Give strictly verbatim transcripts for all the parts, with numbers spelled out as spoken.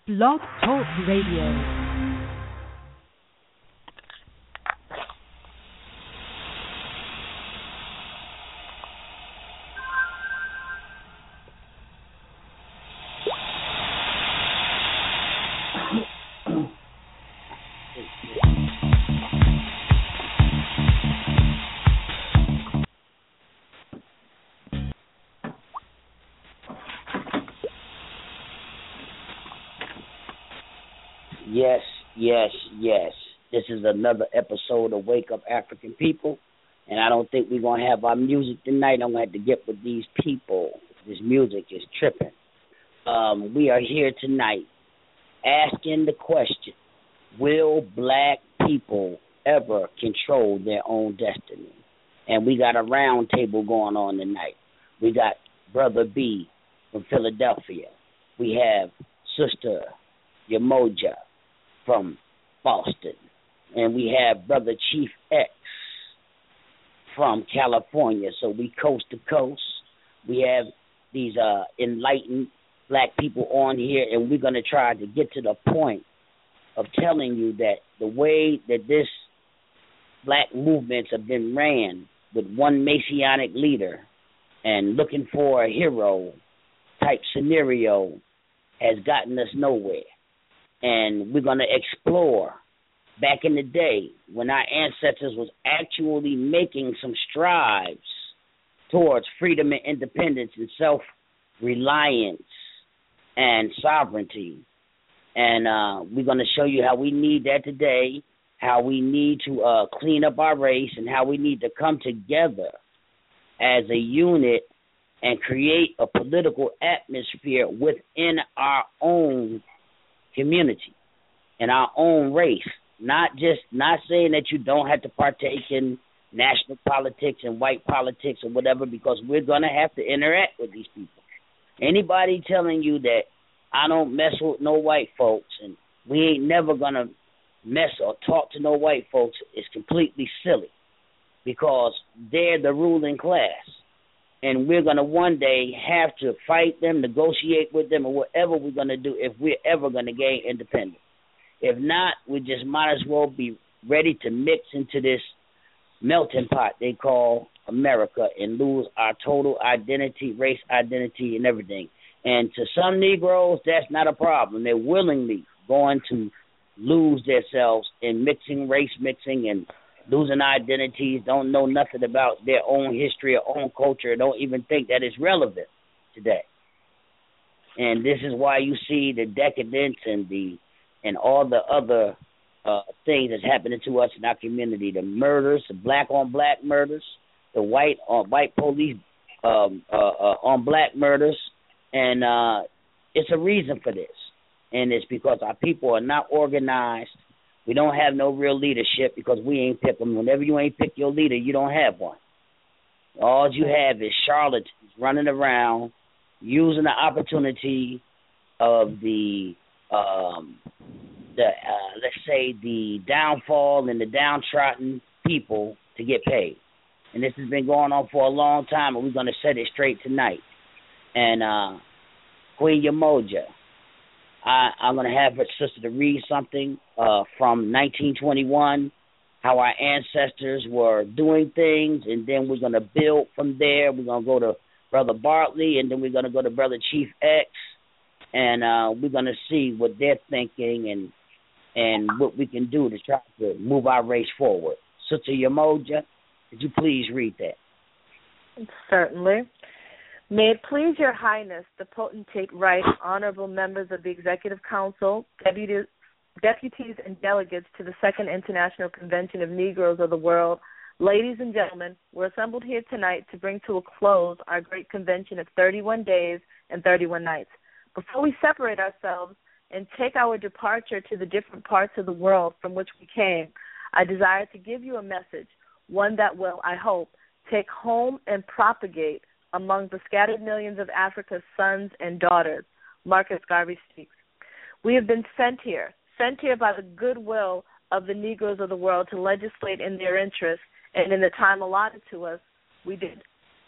Blog Talk Radio. Yes, yes, yes. This is another episode of Wake Up African People, and I don't think we're going to have our music tonight. I'm going to have to get with these people. This music is tripping. Um, we are here tonight asking the question, will black people ever control their own destiny? And we got a round table going on tonight. We got Brother B from Philadelphia. We have Sister Yamoja from Boston, and we have Brother Chief X from California. So we coast to coast. We have these uh, enlightened black people on here, and we're going to try to get to the point of telling you that the way that this black movements have been ran with one messianic leader and looking for a hero type scenario has gotten us nowhere. And we're going to explore back in the day when our ancestors was actually making some strides towards freedom and independence and self-reliance and sovereignty. And uh, we're going to show you how we need that today, how we need to uh, clean up our race, and how we need to come together as a unit and create a political atmosphere within our own community and our own race. Not just not saying that you don't have to partake in national politics and white politics or whatever, because we're going to have to interact with these people. Anybody telling you that I don't mess with no white folks and we ain't never going to mess or talk to no white folks is completely silly, because they're the ruling class. And we're going to one day have to fight them, negotiate with them, or whatever we're going to do if we're ever going to gain independence. If not, we just might as well be ready to mix into this melting pot they call America and lose our total identity, race identity, and everything. And to some Negroes, that's not a problem. They're willingly going to lose themselves in mixing, race mixing, and losing identities, don't know nothing about their own history or own culture, don't even think that it's relevant today. And this is why you see the decadence and the and all the other uh, things that's happening to us in our community, the murders, the black on black murders, the white on white police um, uh, uh, on black murders, and uh, it's a reason for this. And it's because our people are not organized. We don't have no real leadership because we ain't pick them. Whenever you ain't pick your leader, you don't have one. All you have is charlatans running around using the opportunity of the, um, the uh, let's say, the downfall and the downtrodden people to get paid. And this has been going on for a long time, and we're going to set it straight tonight. And uh, Queen Yamoja, I, I'm going to have her sister to read something uh, from nineteen twenty-one, how our ancestors were doing things, and then we're going to build from there. We're going to go to Brother Bartley, and then we're going to go to Brother Chief X, and uh, we're going to see what they're thinking and and what we can do to try to move our race forward. Sister Yamoja, could you please read that? Certainly. May it please Your Highness, the Potentate Right, honorable members of the Executive Council, deputies, deputies and delegates to the Second International Convention of Negroes of the World, ladies and gentlemen, we're assembled here tonight to bring to a close our great convention of thirty-one days and thirty-one nights. Before we separate ourselves and take our departure to the different parts of the world from which we came, I desire to give you a message, one that will, I hope, take home and propagate among the scattered millions of Africa's sons and daughters. Marcus Garvey speaks. We have been sent here, sent here by the goodwill of the Negroes of the world to legislate in their interests, and in the time allotted to us, we did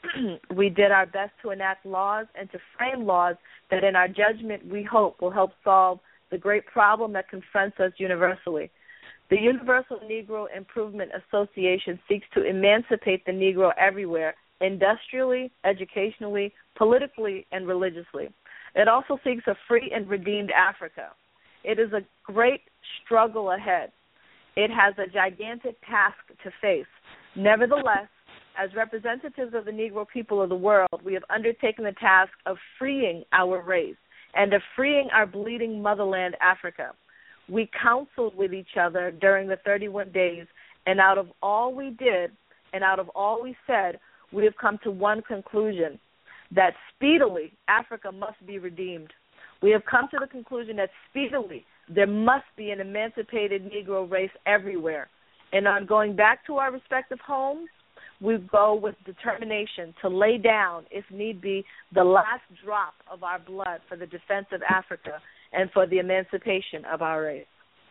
we did our best to enact laws and to frame laws that in our judgment we hope will help solve the great problem that confronts us universally. The Universal Negro Improvement Association seeks to emancipate the Negro everywhere, industrially, educationally, politically, and religiously. It also seeks a free and redeemed Africa. It is a great struggle ahead. It has a gigantic task to face. Nevertheless, as representatives of the Negro people of the world, we have undertaken the task of freeing our race and of freeing our bleeding motherland, Africa. We counseled with each other during the thirty-one days, and out of all we did and out of all we said, we have come to one conclusion, that speedily Africa must be redeemed. We have come to the conclusion that speedily there must be an emancipated Negro race everywhere. And on going back to our respective homes, we go with determination to lay down, if need be, the last drop of our blood for the defense of Africa and for the emancipation of our race.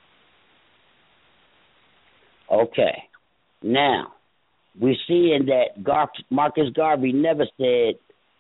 Okay. Now, we're seeing that Gar- Marcus Garvey never said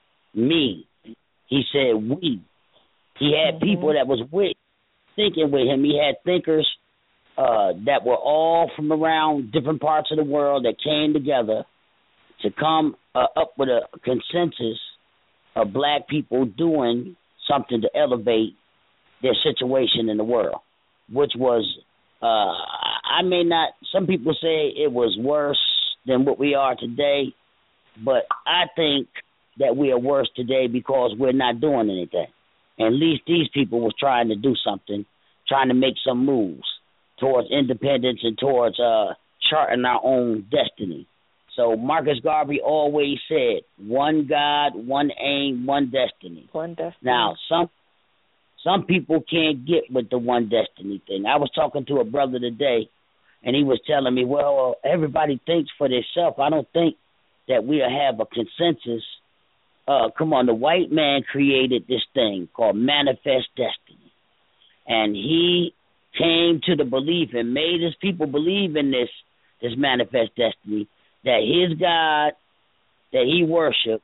me. He said we. He had mm-hmm. people that was with, thinking with him. He had thinkers uh, that were all from around different parts of the world that came together to come uh, up with a consensus of black people doing something to elevate their situation in the world, which was, uh, I may not, some people say it was worse than what we are today, but I think that we are worse today because we're not doing anything. And at least these people was trying to do something, trying to make some moves towards independence and towards uh, charting our own destiny. So Marcus Garvey always said, one God, one aim, one destiny. One destiny. Now, some some people can't get with the one destiny thing. I was talking to a brother today, and he was telling me, well, everybody thinks for themselves. I don't think that we'll have a consensus. Uh, come on, the white man created this thing called Manifest Destiny. And he came to the belief and made his people believe in this, this Manifest Destiny, that his God that he worshiped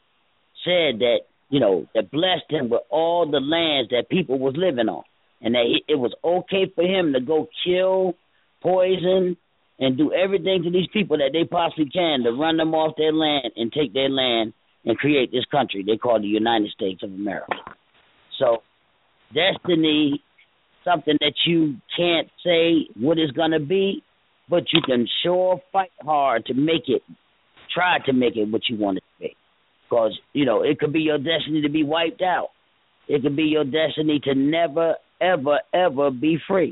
said that, you know, that blessed him with all the lands that people was living on. And that he, it was okay for him to go kill, poison, and do everything to these people that they possibly can to run them off their land and take their land and create this country they call the United States of America. So destiny, something that you can't say what it's going to be, but you can sure fight hard to make it, try to make it what you want it to be. Because, you know, it could be your destiny to be wiped out. It could be your destiny to never, ever, ever be free.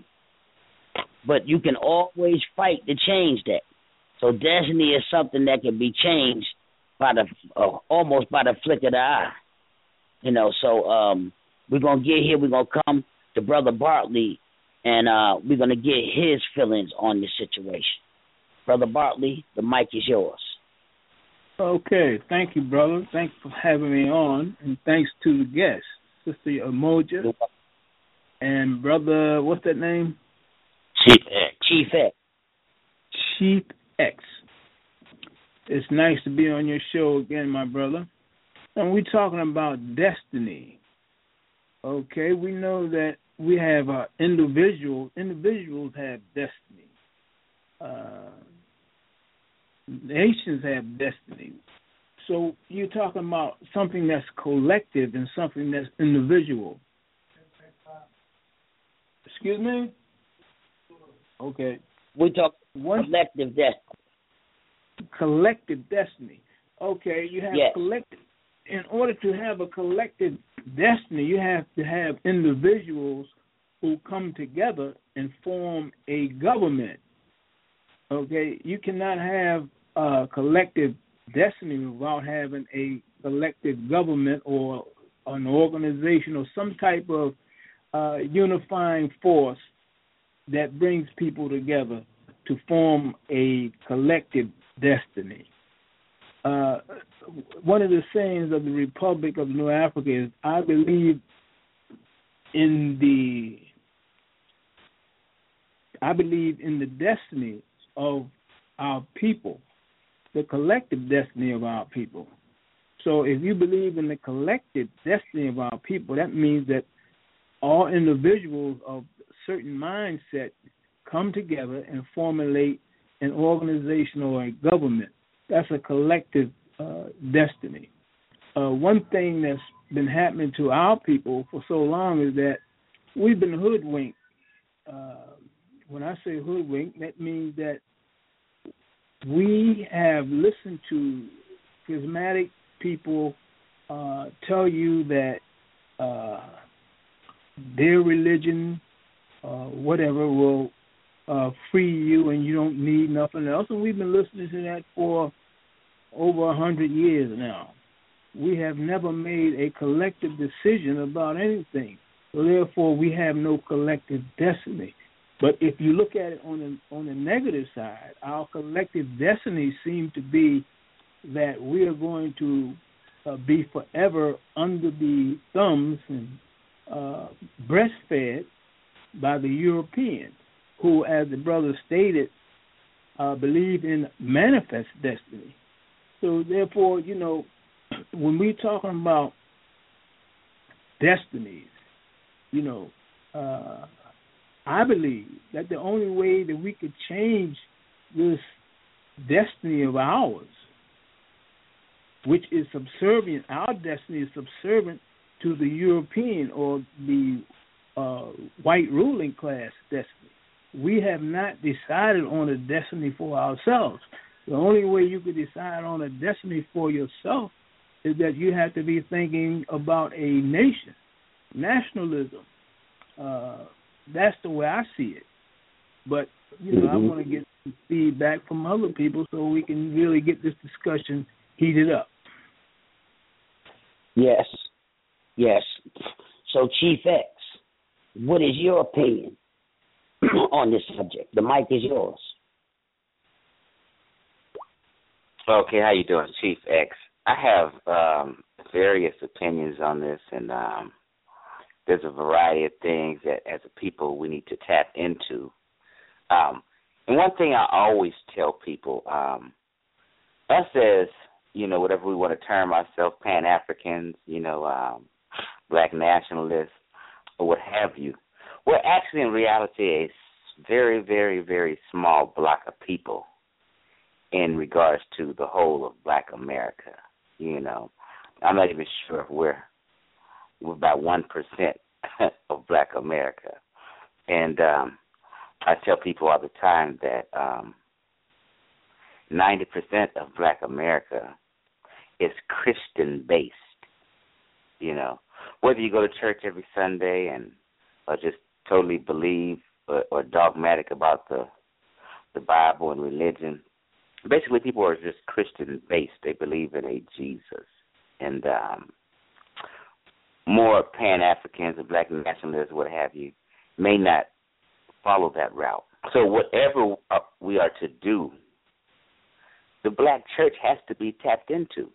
But you can always fight to change that. So destiny is something that can be changed by the uh, almost by the flick of the eye. You know, so um, we're going to get here. We're going to come to Brother Bartley, and uh, we're going to get his feelings on this situation. Brother Bartley, the mic is yours. Okay. Thank you, brother. Thanks for having me on, and thanks to the guests, Sister Umoja, and Brother, what's that name? Chief X. Chief X. Chief X. It's nice to be on your show again, my brother. And we're talking about destiny. Okay, we know that we have uh, individuals. Individuals have destiny. Uh, nations have destiny. So you're talking about something that's collective and something that's individual. Excuse me? Okay. We talk collective destiny. Collective destiny. Okay, you have yes. collective. In order to have a collective destiny, you have to have individuals who come together and form a government. Okay, you cannot have a collective destiny without having a collective government or an organization or some type of uh, unifying force that brings people together to form a collective destiny. Uh, one of the sayings of the Republic of New Africa is, I believe in the I believe in the destiny of our people, the collective destiny of our people. So if you believe in the collective destiny of our people, that means that all individuals of certain mindset come together and formulate an organization or a government. That's a collective uh, destiny. Uh, one thing that's been happening to our people for so long is that we've been hoodwinked. Uh, when I say hoodwinked, that means that we have listened to charismatic people uh, tell you that uh, their religion, uh, whatever, will uh, free you and you don't need nothing else. And we've been listening to that for over a hundred years now. We have never made a collective decision about anything. So therefore, we have no collective destiny. But if you look at it on the, on the negative side, our collective destiny seems to be that we are going to uh, be forever under the thumbs and uh, breastfed by the Europeans, who, as the brother stated, uh, believe in manifest destiny. So therefore, you know, when we're talking about destinies, you know, uh, I believe that the only way that we could change this destiny of ours, which is subservient, our destiny is subservient to the European or the uh, white ruling class destiny. We have not decided on a destiny for ourselves. The only way you could decide on a destiny for yourself is that you have to be thinking about a nation, nationalism. Uh, that's the way I see it. But, you know, mm-hmm. I want to get some feedback from other people so we can really get this discussion heated up. Yes, yes. So, Chief X, what is your opinion on this subject? The mic is yours. Okay, how you doing, Chief X? I have um, various opinions on this, and um, there's a variety of things that, as a people, we need to tap into. Um, and one thing I always tell people, um, us as, you know, whatever we want to term ourselves, Pan-Africans, you know, um, black nationalists, or what have you, we're actually in reality a very, very, very small block of people in regards to the whole of black America. You know, I'm not even sure if we're, we're about one percent of black America. And um, I tell people all the time that um, ninety percent of black America is Christian-based. You know, whether you go to church every Sunday and or just totally believe or, or dogmatic about the the Bible and religion, basically people are just Christian-based. They believe in a Jesus. And um, more Pan-Africans and black nationalists, what have you, may not follow that route. So whatever we are to do, the black church has to be tapped into.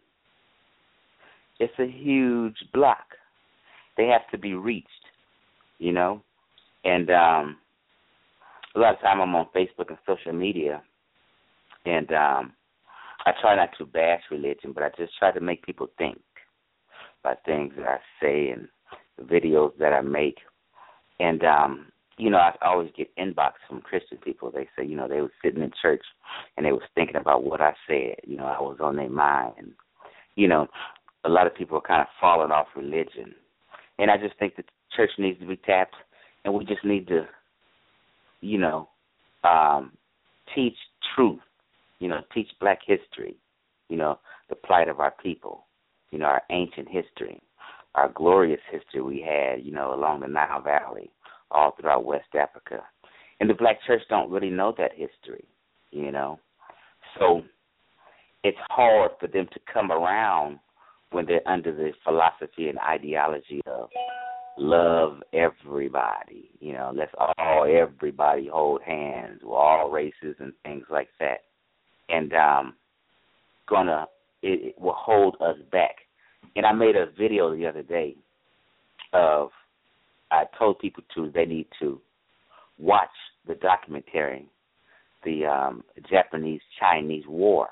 It's a huge block. They have to be reached, you know. And um, a lot of time I'm on Facebook and social media, and um, I try not to bash religion, but I just try to make people think by things that I say and the videos that I make. And, um, you know, I always get inbox from Christian people. They say, you know, they were sitting in church and they was thinking about what I said. You know, I was on their mind. And, you know, a lot of people are kind of falling off religion. And I just think that the church needs to be tapped, and we just need to, you know, um, teach truth, you know, teach black history, you know, the plight of our people, you know, our ancient history, our glorious history we had, you know, along the Nile Valley, all throughout West Africa. And the black church don't really know that history, you know. So it's hard for them to come around when they're under the philosophy and ideology of love everybody, you know, let's all, everybody hold hands, we're all races and things like that. And um, gonna, it, it will hold us back. And I made a video the other day of, I told people to, they need to watch the documentary, the um, Japanese-Chinese War.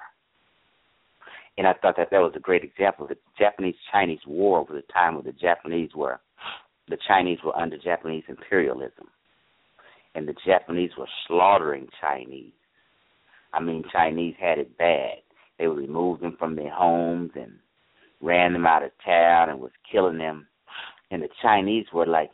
And I thought that that was a great example. The Japanese-Chinese War was a time when the Japanese were the Chinese were under Japanese imperialism, and the Japanese were slaughtering Chinese. I mean, Chinese had it bad. They would remove them from their homes and ran them out of town and was killing them. And the Chinese were like,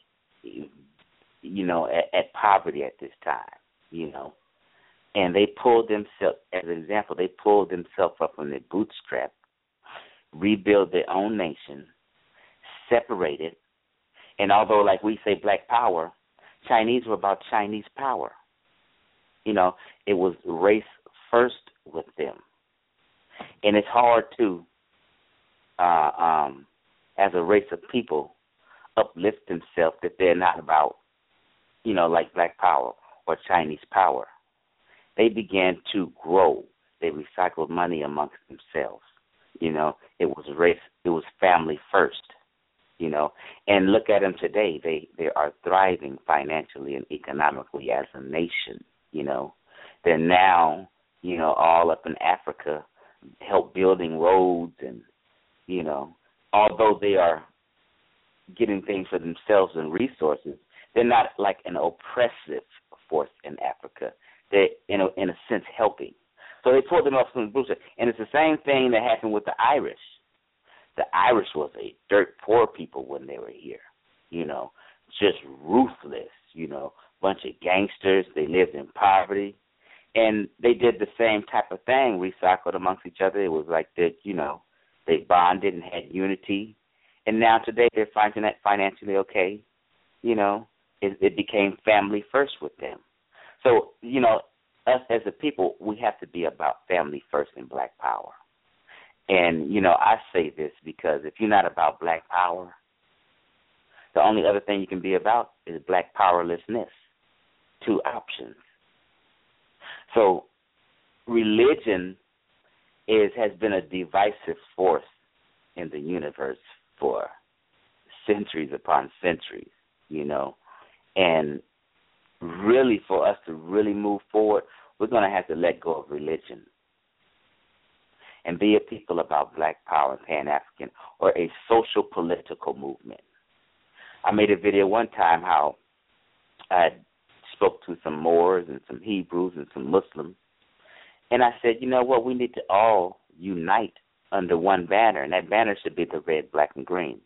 you know, at, at poverty at this time, you know. And they pulled themselves, as an example, they pulled themselves up from their bootstrap, rebuilt their own nation, separated. And although, like we say, black power, Chinese were about Chinese power. You know, it was race first with them. And it's hard to, uh, um, as a race of people, uplift themselves that they're not about, you know, like black power or Chinese power. They began to grow. They recycled money amongst themselves. You know, it was race, it was family first, you know. And look at them today. They, they are thriving financially and economically as a nation, you know. They're now, you know, all up in Africa, help building roads and, you know, although they are getting things for themselves and resources, they're not like an oppressive force in Africa. They're, in a, in a sense, helping. So they pulled them up from the bootstrap. And it's the same thing that happened with the Irish. The Irish was a dirt poor people when they were here, you know, just ruthless, you know, bunch of gangsters. They lived in poverty. And they did the same type of thing, recycled amongst each other. It was like that, you know, they bonded and had unity. And now today they're finding that financially okay. You know, it, it became family first with them. So, you know, us as a people, we have to be about family first and black power. And, you know, I say this because if you're not about black power, the only other thing you can be about is black powerlessness. Two options. So religion is has been a divisive force in the universe for centuries upon centuries, you know. And really, for us to really move forward, we're going to have to let go of religion and be a people about black power and Pan-African, or a social political movement. I made a video one time how I spoke to some Moors and some Hebrews and some Muslims, and I said, you know what, we need to all unite under one banner, and that banner should be the red, black, and green.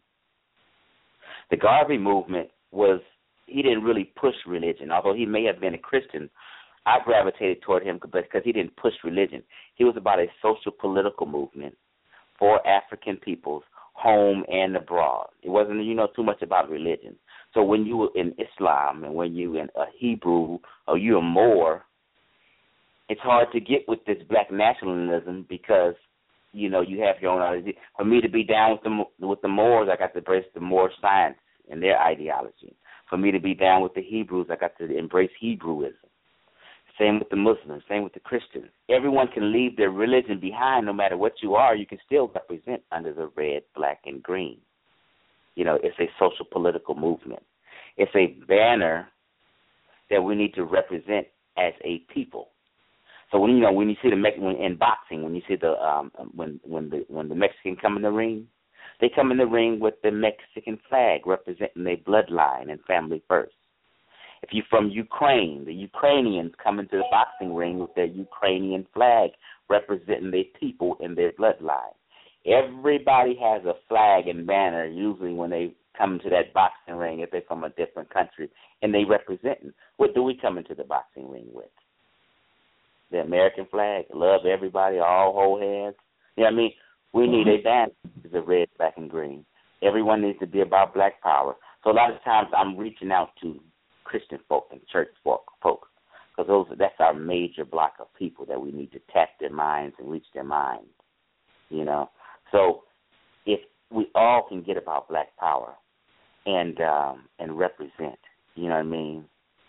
The Garvey movement was, he didn't really push religion, although he may have been a Christian. I gravitated toward him because he didn't push religion. He was about a social political movement for African peoples, home and abroad. It wasn't, you know, too much about religion. So when you were in Islam and when you were in a Hebrew or you're a Moor, it's hard to get with this black nationalism because, you know, you have your own ideology. For me to be down with the with the Moors, I got to embrace the Moor science and their ideology. For me to be down with the Hebrews, I got to embrace Hebrewism. Same with the Muslims, same with the Christians. Everyone can leave their religion behind no matter what you are. You can still represent under the red, black, and green. You know, it's a social political movement. It's a banner that we need to represent as a people. So when you know when you see the when, in boxing, when you see the um, when when the when the Mexican come in the ring, they come in the ring with the Mexican flag representing their bloodline and family first. If you're from Ukraine, the Ukrainians come into the boxing ring with their Ukrainian flag representing their people and their bloodline. Everybody has a flag and banner usually when they come into that boxing ring if they're from a different country, and they represent. What do we come into the boxing ring with? The American flag, love everybody, all hold hands. You know what I mean? We need a banner, the red, black, and green. Everyone needs to be about black power. So a lot of times I'm reaching out to Christian folk and church folk, folk, because those that's our major block of people that we need to tap their minds and reach their minds, you know. So if we all can get about black power and um, and represent, you know what I mean,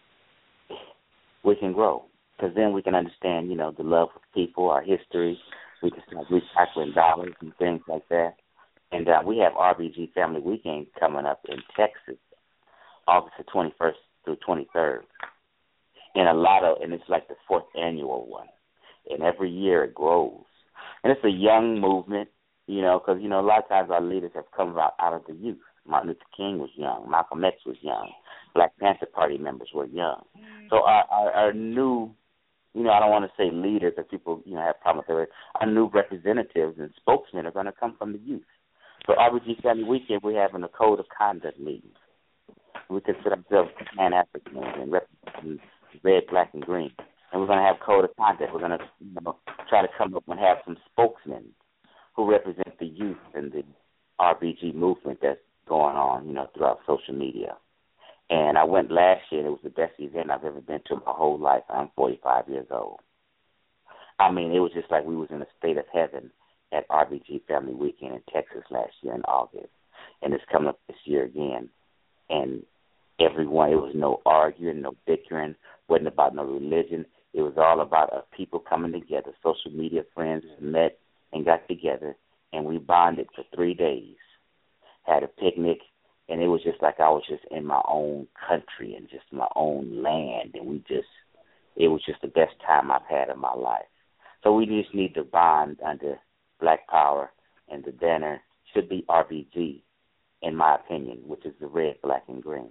we can grow, because then we can understand, you know, the love of people, our history. We can start recycling dollars and things like that. And uh, we have R B G Family Weekend coming up in Texas, August the twenty-first through twenty-third, and a lot of, and it's like the fourth annual one, and every year it grows, and it's a young movement, you know, because you know a lot of times our leaders have come out out of the youth, Martin Luther King was young. Malcolm X was young. Black Panther Party members were young. So our, our, our new, you know, I don't want to say leaders that people, you know, have problems with. Our new representatives and spokesmen are going to come from the youth. So R B G Family Weekend, we're having a code of conduct meeting. We consider ourselves Pan-Africans and representing red, black, and green. And we're going to have code of conduct. We're going to, you know, try to come up and have some spokesmen who represent the youth and the R B G movement that's going on, you know, throughout social media. And I went last year, and it was the best event I've ever been to my whole life. I'm forty-five years old. I mean, it was just like we was in a state of heaven at R B G Family Weekend in Texas last year in August. And it's coming up this year again. And everyone, it was no arguing, no bickering, wasn't about no religion. It was all about our people coming together. Social media friends met and got together, and we bonded for three days, had a picnic, and it was just like I was just in my own country and just my own land, and we just, it was just the best time I've had in my life. So we just need to bond under Black Power, and the banner should be R B G, in my opinion, which is the red, black, and green.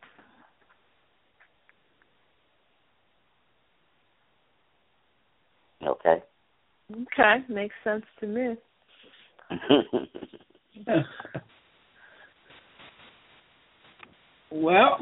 Okay? Okay, makes sense to me. Well,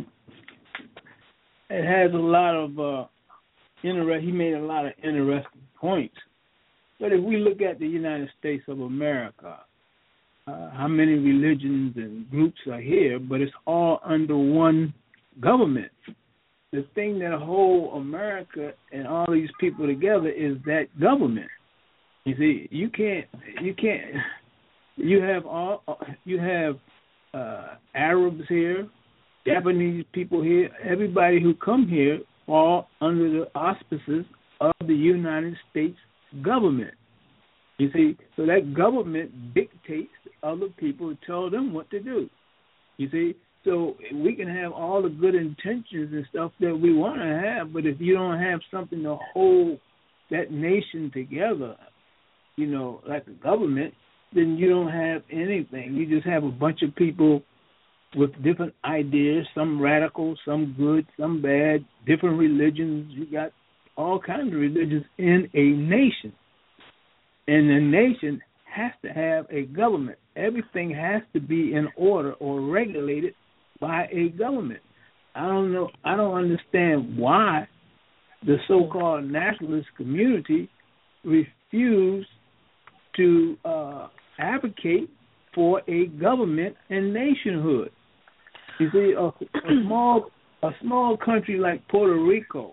it has a lot of uh, interest. He made a lot of interesting points. But if we look at the United States of America, uh, how many religions and groups are here? But it's all under one government. The thing that holds America and all these people together is that government. You see, you can't, you can't. You have all, you have uh, Arabs here, Japanese people here. Everybody who come here fall under the auspices of the United States government. You see, so that government dictates to other people to tell them what to do. You see, so we can have all the good intentions and stuff that we want to have, but if you don't have something to hold that nation together, you know, like the government, then you don't have anything. You just have a bunch of people with different ideas, some radical, some good, some bad, different religions. You got all kinds of religions in a nation. And the nation has to have a government. Everything has to be in order or regulated by a government. I don't know. I don't understand why the so-called nationalist community refused to uh, advocate for a government and nationhood. You see, a, a small a small country like Puerto Rico,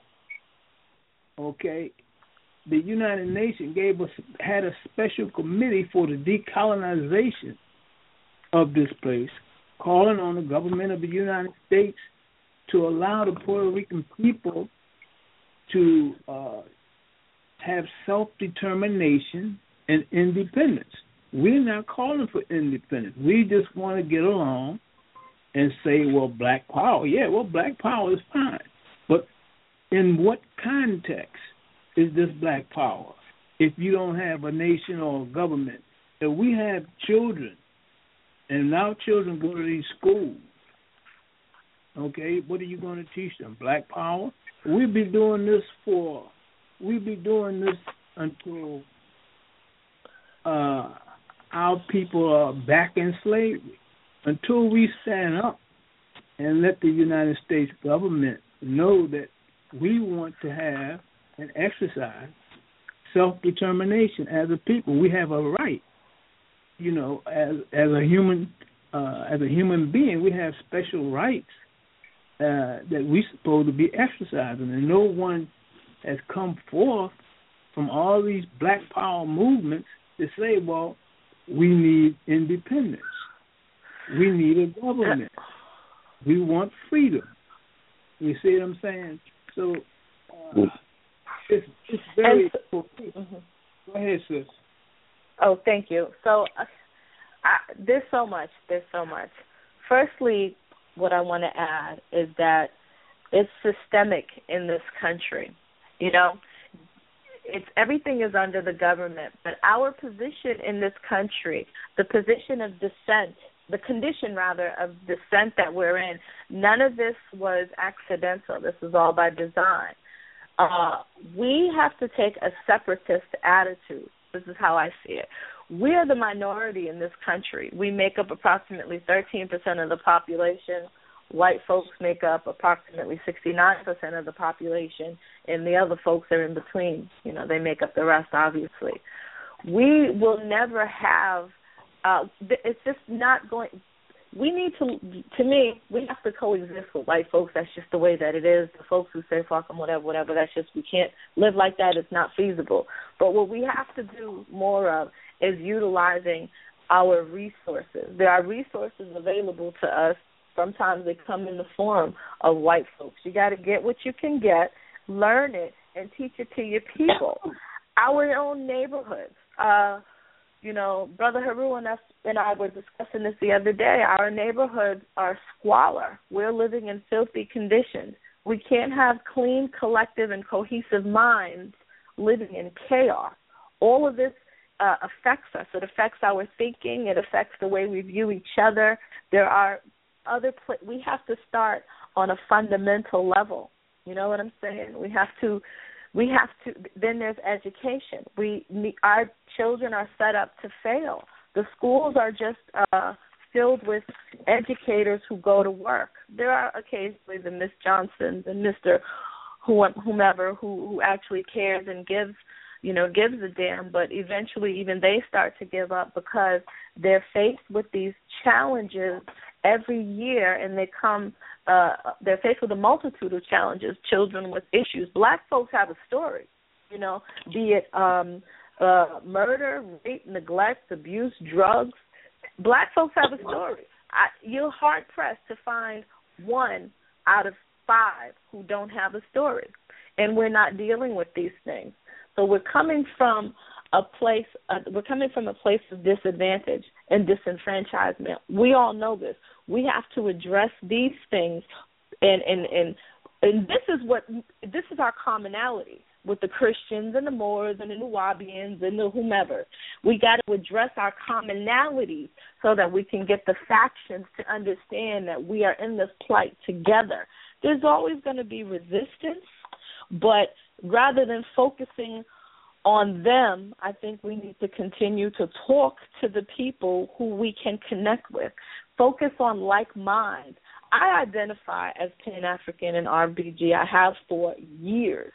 okay, the United Nations gave us had a special committee for the decolonization of this place, calling on the government of the United States to allow the Puerto Rican people to uh, have self-determination and independence. We're not calling for independence. We just want to get along and say, well, black power. Yeah, well, black power is fine. But in what context is this black power if you don't have a nation or a government? If we have children, and now children go to these schools, okay, what are you going to teach them? Black power? We'll be doing this for, we'll be doing this until uh, our people are back in slavery, until we stand up and let the United States government know that we want to have and exercise self-determination as a people. We have a right, you know, as as a human uh, as a human being, we have special rights uh, that we're supposed to be exercising, and no one has come forth from all these black power movements to say, well, we need independence. We need a government. We want freedom. You see what I'm saying? So uh, it's, it's very so, important. Mm-hmm. Go ahead, sis. Oh, thank you. So uh, I, there's so much. There's so much. Firstly, what I want to add is that it's systemic in this country. You know, it's everything is under the government, but our position in this country, the position of dissent the condition, rather, of descent that we're in. None of this was accidental. This was all by design. Uh, we have to take a separatist attitude. This is how I see it. We are the minority in this country. We make up approximately thirteen percent of the population. White folks make up approximately sixty-nine percent of the population, and the other folks are in between. You know, they make up the rest, obviously. We will never have, uh, it's just not going, we need to, to me, we have to coexist with white folks. That's just the way that it is. The folks who say fuck them, whatever, whatever, that's just, we can't live like that. It's not feasible. But what we have to do more of is utilizing our resources. There are resources available to us. Sometimes they come in the form of white folks. You got to get what you can get, learn it, and teach it to your people. Our own neighborhoods. Uh, you know, Brother Haru and, us, and I were discussing this the other day. Our neighborhoods are squalor. We're living in filthy conditions. We can't have clean, collective, and cohesive minds living in chaos. All of this uh, affects us. It affects our thinking. It affects the way we view each other. There are other pl- we have to start on a fundamental level. You know what I'm saying? We have to we have to then there's education. We our children are set up to fail. The schools are just uh, filled with educators who go to work. There are occasionally the Miss Johnsons and Mister whomever who, who actually cares and gives you know, gives a damn, but eventually even they start to give up because they're faced with these challenges every year, and they come, uh, they're faced with a multitude of challenges, children with issues. Black folks have a story, you know, be it um, uh, murder, rape, neglect, abuse, drugs. Black folks have a story. I, you're hard-pressed to find one out of five who don't have a story, and we're not dealing with these things. So we're coming from a place, uh, we're coming from a place of disadvantage and disenfranchisement. We all know this. We have to address these things, and and and, and this is what this is our commonality with the Christians and the Moors and the Nuwabians and the whomever. We got to address our commonalities so that we can get the factions to understand that we are in this plight together. There's always going to be resistance, but rather than focusing on them, I think we need to continue to talk to the people who we can connect with. Focus on like minds. I identify as Pan-African and R B G. I have for years.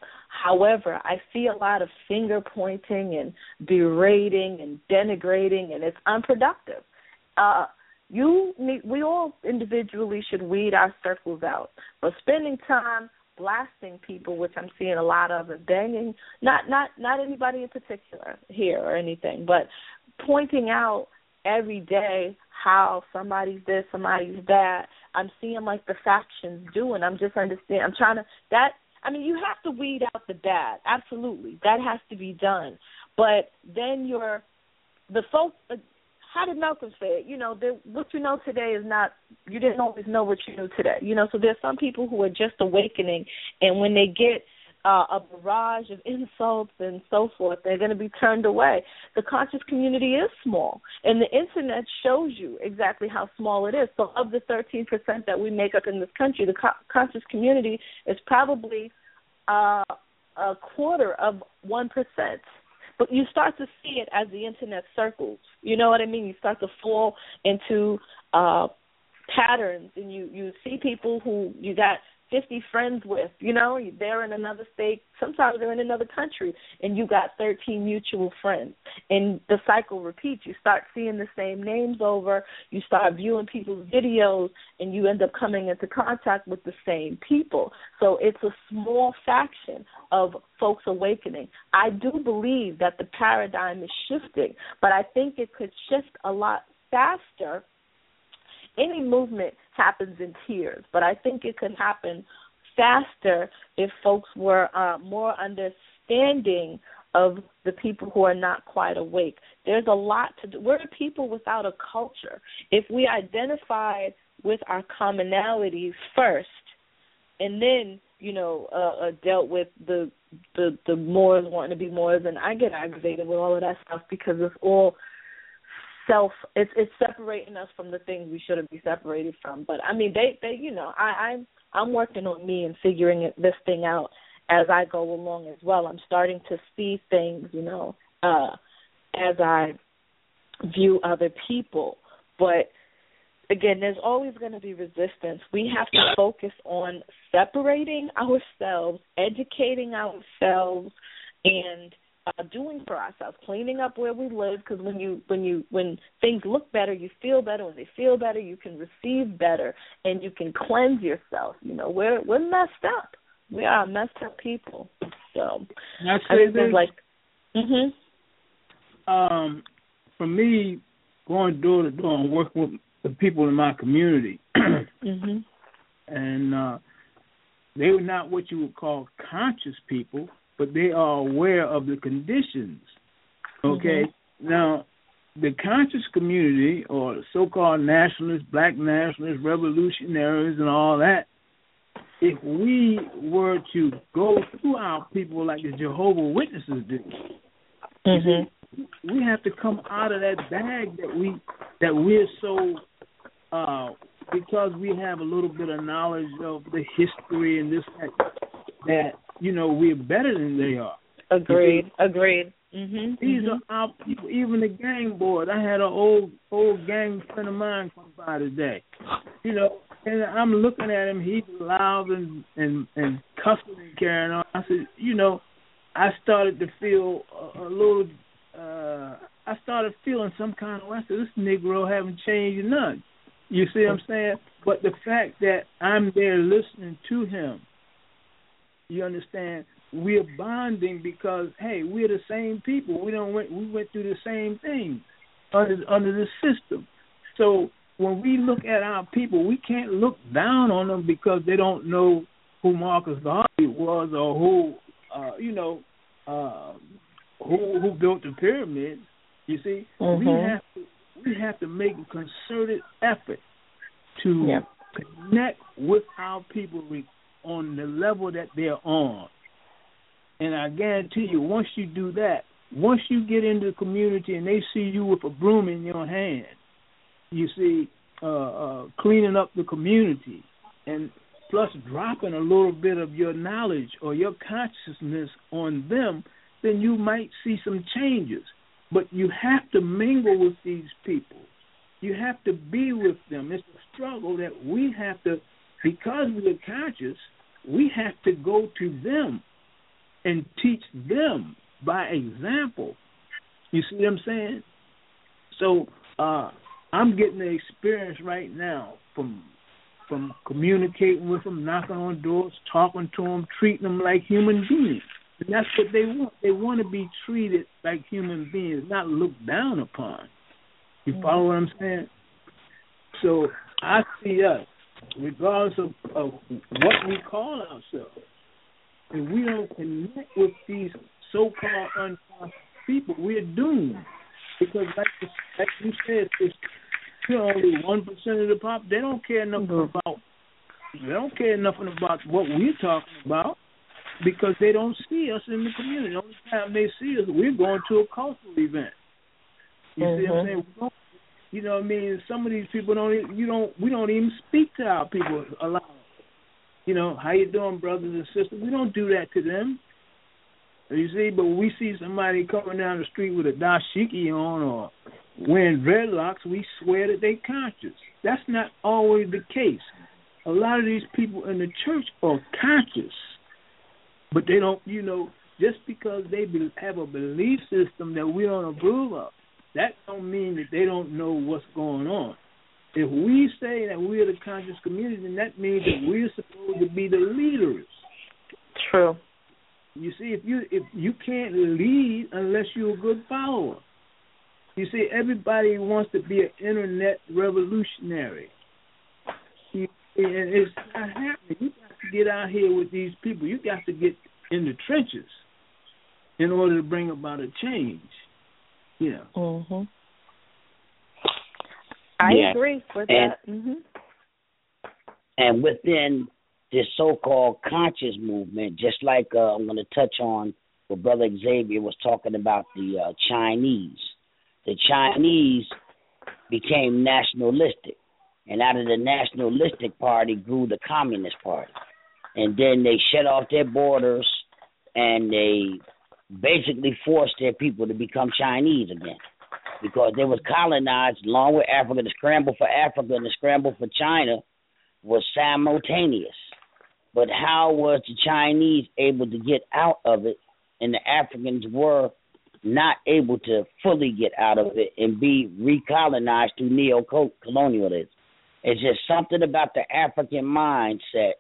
However, I see a lot of finger pointing and berating and denigrating, and it's unproductive. Uh, you need, we all individually should weed our circles out. But spending time blasting people, which I'm seeing a lot of, and banging, not not not anybody in particular here or anything, but pointing out every day how somebody's this, somebody's that. I'm seeing like the factions do, and I'm just understanding. I'm trying to that. I mean, you have to weed out the bad. Absolutely, that has to be done. But then you're the folks. How did Malcolm say it? You know, what you know today is not, you didn't always know what you knew today. You know, so there's some people who are just awakening, and when they get uh, a barrage of insults and so forth, they're going to be turned away. The conscious community is small, and the Internet shows you exactly how small it is. So of the thirteen percent that we make up in this country, the co- conscious community is probably uh, a quarter of one percent. But you start to see it as the Internet circles. You know what I mean? You start to fall into uh, patterns, and you, you see people who you got fifty friends with, you know, they're in another state, sometimes they're in another country, and you got thirteen mutual friends. And the cycle repeats. You start seeing the same names over, you start viewing people's videos, and you end up coming into contact with the same people. So it's a small faction of folks awakening. I do believe that the paradigm is shifting, but I think it could shift a lot faster. Any movement happens in tears, but I think it could happen faster if folks were uh, more understanding of the people who are not quite awake. There's a lot to do. We're people without a culture. If we identified with our commonalities first, and then, you know, uh, uh, dealt with the, the the Moors wanting to be Moors, and I get aggravated with all of that stuff because it's all self. It's it's separating us from the things we shouldn't be separated from. But I mean, they they you know I I'm I'm working on me and figuring it, this thing out as I go along as well. I'm starting to see things, you know, uh, as I view other people. But again, there's always going to be resistance. We have to focus on separating ourselves, educating ourselves, and uh, doing for ourselves, cleaning up where we live. Because when you when you when things look better, you feel better. When they feel better, you can receive better, and you can cleanse yourself. You know, we're we're messed up. We are messed up people. So I think there's like, mhm. Um, for me, going door to door and working with the people in my community, mm-hmm. and uh, they were not what you would call conscious people, but they are aware of the conditions. Okay, mm-hmm. Now the conscious community, or the so-called nationalists, black nationalists, revolutionaries, and all that, if we were to go through our people like the Jehovah's Witnesses do, mm-hmm. we have to come out of that bag that we that we're so uh, because we have a little bit of knowledge of the history and this that, that you know we're better than they are. Agreed. See, Agreed. Mm-hmm. These mm-hmm. are our people. Even the gang boys. I had an old old gang friend of mine come by today. You know, and I'm looking at him. He's loud and and, and cussing and carrying on. I said, you know, I started to feel a, a little. Uh, I started feeling some kind of way. I said, this Negro haven't changed none. You see what I'm saying? But the fact that I'm there listening to him, you understand, we're bonding because, hey, we're the same people. We don't went, we went through the same thing under under the system. So when we look at our people, we can't look down on them because they don't know who Marcus Garvey was or who, uh, you know, uh, who who built the pyramids. You see, mm-hmm. we have to we have to make a concerted effort to yeah. connect with our people on the level that they're on. And I guarantee you, once you do that, once you get into the community and they see you with a broom in your hand, you see, uh, uh, cleaning up the community, and plus dropping a little bit of your knowledge or your consciousness on them, then you might see some changes. But you have to mingle with these people. You have to be with them. It's a struggle that we have to, because we're conscious, we have to go to them and teach them by example. You see what I'm saying? So uh, I'm getting the experience right now from from communicating with them, knocking on doors, talking to them, treating them like human beings. And that's what they want. They want to be treated like human beings, not looked down upon. You mm-hmm. follow what I'm saying? So I see us, regardless of, of what we call ourselves, if we don't connect with these so-called unconscious people, we're doomed. Because like, like you said, it's only one percent of the pop. They don't care nothing mm-hmm. about. They don't care nothing about what we're talking about. Because they don't see us in the community. The only time they see us, we're going to a cultural event. You mm-hmm. see what I'm saying? We don't, you know what I mean? Some of these people don't. You don't. We don't even speak to our people a lot. You know, how you doing, brothers and sisters? We don't do that to them. You see, but when we see somebody coming down the street with a dashiki on or wearing dreadlocks, we swear that they're conscious. That's not always the case. A lot of these people in the church are conscious. But they don't, you know, just because they be, have a belief system that we don't approve of, that don't mean that they don't know what's going on. If we say that we're the conscious community, then that means that we're supposed to be the leaders. True. You see, if you if you can't lead unless you're a good follower. You see, everybody wants to be an internet revolutionary. You, and it's not happening. You got to get out here with these people. You got to get in the trenches in order to bring about a change. Yeah. Mm-hmm. I yeah. agree with and, that. Mm-hmm. And within this so-called conscious movement, just like uh, I'm going to touch on what Brother Xavier was talking about, the uh, Chinese. The Chinese became nationalistic. And out of the nationalistic party grew the Communist Party. And then they shut off their borders and they basically forced their people to become Chinese again because they was colonized along with Africa. The scramble for Africa and the scramble for China was simultaneous. But how was the Chinese able to get out of it and the Africans were not able to fully get out of it and be recolonized through neo-colonialism? It's just something about the African mindset.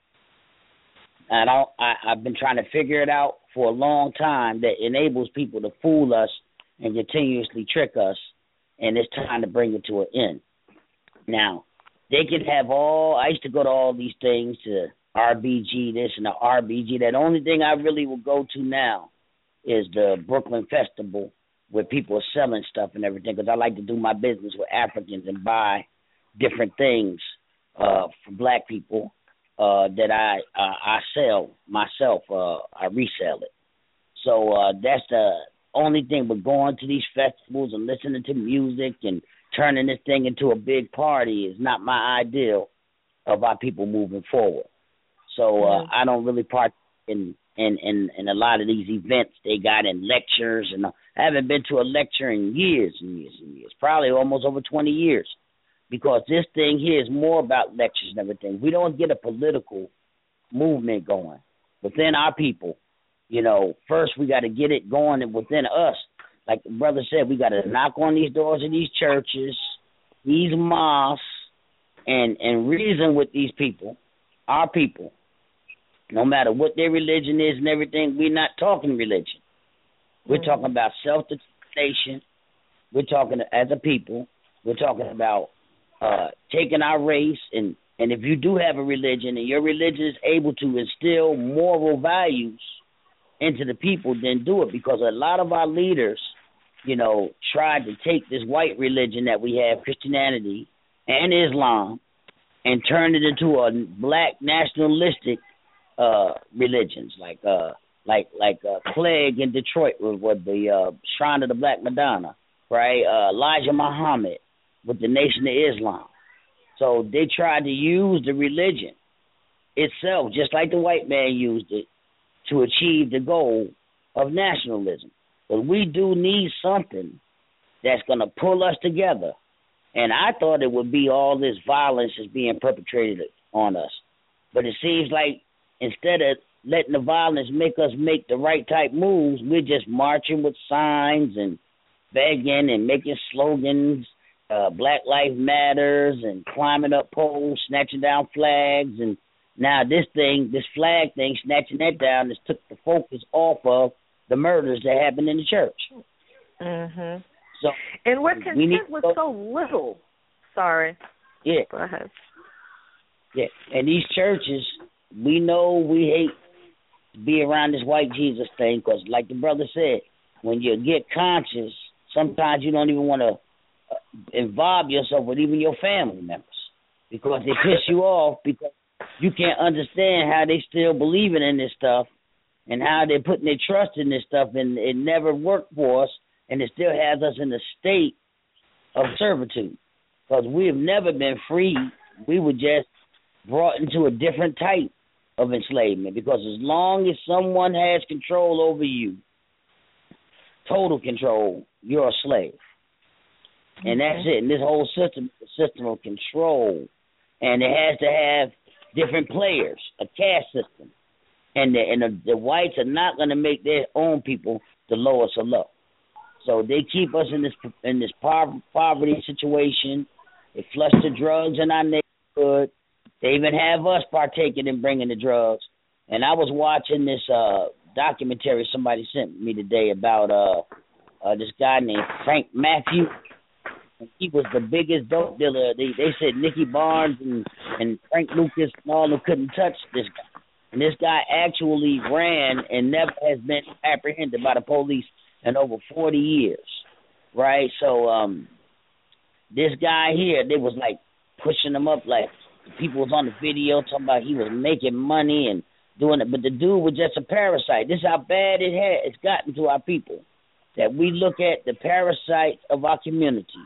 And I, I, I've been trying to figure it out for a long time that enables people to fool us and continuously trick us, and it's time to bring it to an end. Now, they can have all, I used to go to all these things, to R B G this and the R B G that. The only thing I really will go to now is the Brooklyn Festival where people are selling stuff and everything because I like to do my business with Africans and buy different things uh, for black people uh, that I uh, I sell myself. Uh, I resell it. So uh, that's the only thing. But going to these festivals and listening to music and turning this thing into a big party is not my ideal of our people moving forward. So uh, mm-hmm. I don't really part in, in, in, in a lot of these events they got in lectures. And I haven't been to a lecture in years and years and years, probably almost over twenty years. Because this thing here is more about lectures and everything. We don't get a political movement going within our people. You know, first we got to get it going within us. Like the brother said, we got to knock on these doors of these churches, these mosques, and, and reason with these people, our people. No matter what their religion is and everything, we're not talking religion. We're mm-hmm. talking about self-determination. We're talking as a people. We're talking about Uh, taking our race, and, and if you do have a religion and your religion is able to instill moral values into the people, then do it, because a lot of our leaders, you know, tried to take this white religion that we have, Christianity and Islam, and turn it into a black nationalistic uh, religions, like uh, like like uh, Clegg in Detroit with, with the uh, Shrine of the Black Madonna, right? Uh, Elijah Muhammad with the Nation of Islam. So they tried to use the religion itself, just like the white man used it, to achieve the goal of nationalism. But we do need something that's going to pull us together. And I thought it would be all this violence is being perpetrated on us. But it seems like instead of letting the violence make us make the right type moves, we're just marching with signs and begging and making slogans, Uh, Black Lives Matters, and climbing up poles, snatching down flags, and now this thing, this flag thing, snatching that down, has took the focus off of the murders that happened in the church. Mhm. So, and we're content with go, so little. Sorry. Yeah. Go ahead. Yeah, and these churches, we know we hate to be around this white Jesus thing because, like the brother said, when you get conscious, sometimes you don't even want to involve yourself with even your family members because they piss you off because you can't understand how they still believing in this stuff and how they're putting their trust in this stuff, and it never worked for us, and it still has us in a state of servitude because we have never been free. We were just brought into a different type of enslavement because as long as someone has control over you, total control, you're a slave. And that's it. And this whole system is a system of control. And it has to have different players, a caste system. And the, and the, the whites are not going to make their own people the lowest of low. So they keep us in this in this poverty situation. They flush the drugs in our neighborhood. They even have us partaking in bringing the drugs. And I was watching this uh, documentary somebody sent me today about uh, uh, this guy named Frank Matthew. He was the biggest dope dealer. They they said Nicky Barnes and, and Frank Lucas and all them couldn't touch this guy. And this guy actually ran and never has been apprehended by the police in over forty years, right? So um, this guy here, they was like pushing him up, like people was on the video talking about he was making money and doing it. But the dude was just a parasite. This is how bad it had, it's gotten to our people, that we look at the parasites of our community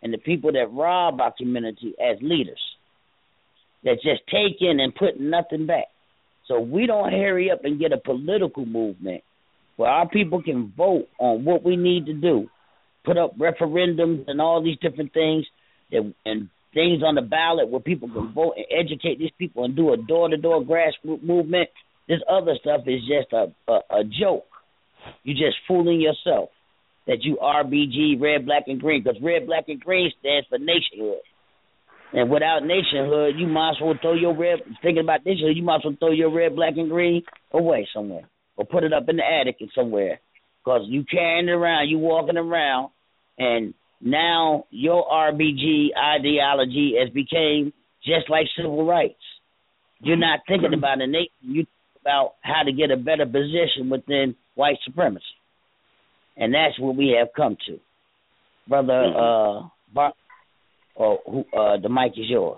and the people that rob our community as leaders that just take in and put nothing back. So we don't hurry up and get a political movement where our people can vote on what we need to do, put up referendums and all these different things that, and things on the ballot where people can vote and educate these people and do a door-to-door grassroots movement. This other stuff is just a, a, a joke. You're just fooling yourself that you R B G, red, black, and green, because red, black, and green stands for nationhood. And without nationhood, you might as well throw your red, thinking about nationhood, you might as well throw your red, black, and green away somewhere or put it up in the attic or somewhere, because you carrying it around, you walking around, and now your R B G ideology has became just like civil rights. You're not thinking about a nation. You think about how to get a better position within white supremacy. And that's what we have come to. Brother uh, Bar- or who, uh, the mic is yours.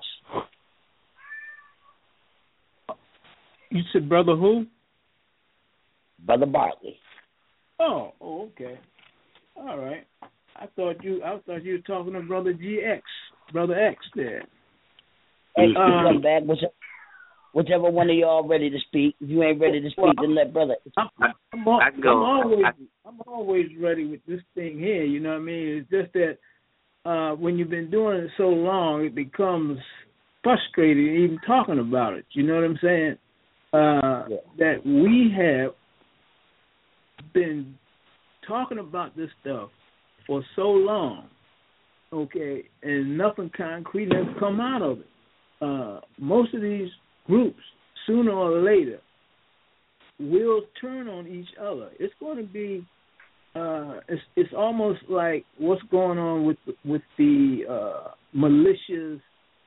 You said Brother who? Brother Bartley. Oh, oh, okay. All right. I thought you I thought you were talking to Brother G X, Brother X there. Hey, um, come back. Whichever, whichever one of y'all ready to speak. If you ain't ready to speak, well, then let Brother. I'm, I'm, I'm, I'm always I'm always ready with this thing here. You know what I mean? It's just that uh, when you've been doing it so long, it becomes frustrating even talking about it. You know what I'm saying? Uh, yeah. That we have been talking about this stuff for so long, okay, and nothing concrete has come out of it. Uh, most of these groups, sooner or later, will turn on each other. It's going to be, uh, it's, it's almost like what's going on with with the uh, militias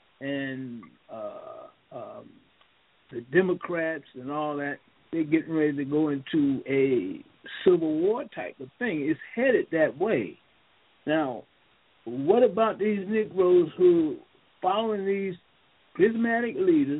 and uh, um, the Democrats and all that. They're getting ready to go into a civil war type of thing. It's headed that way. Now, what about these Negroes who following these charismatic leaders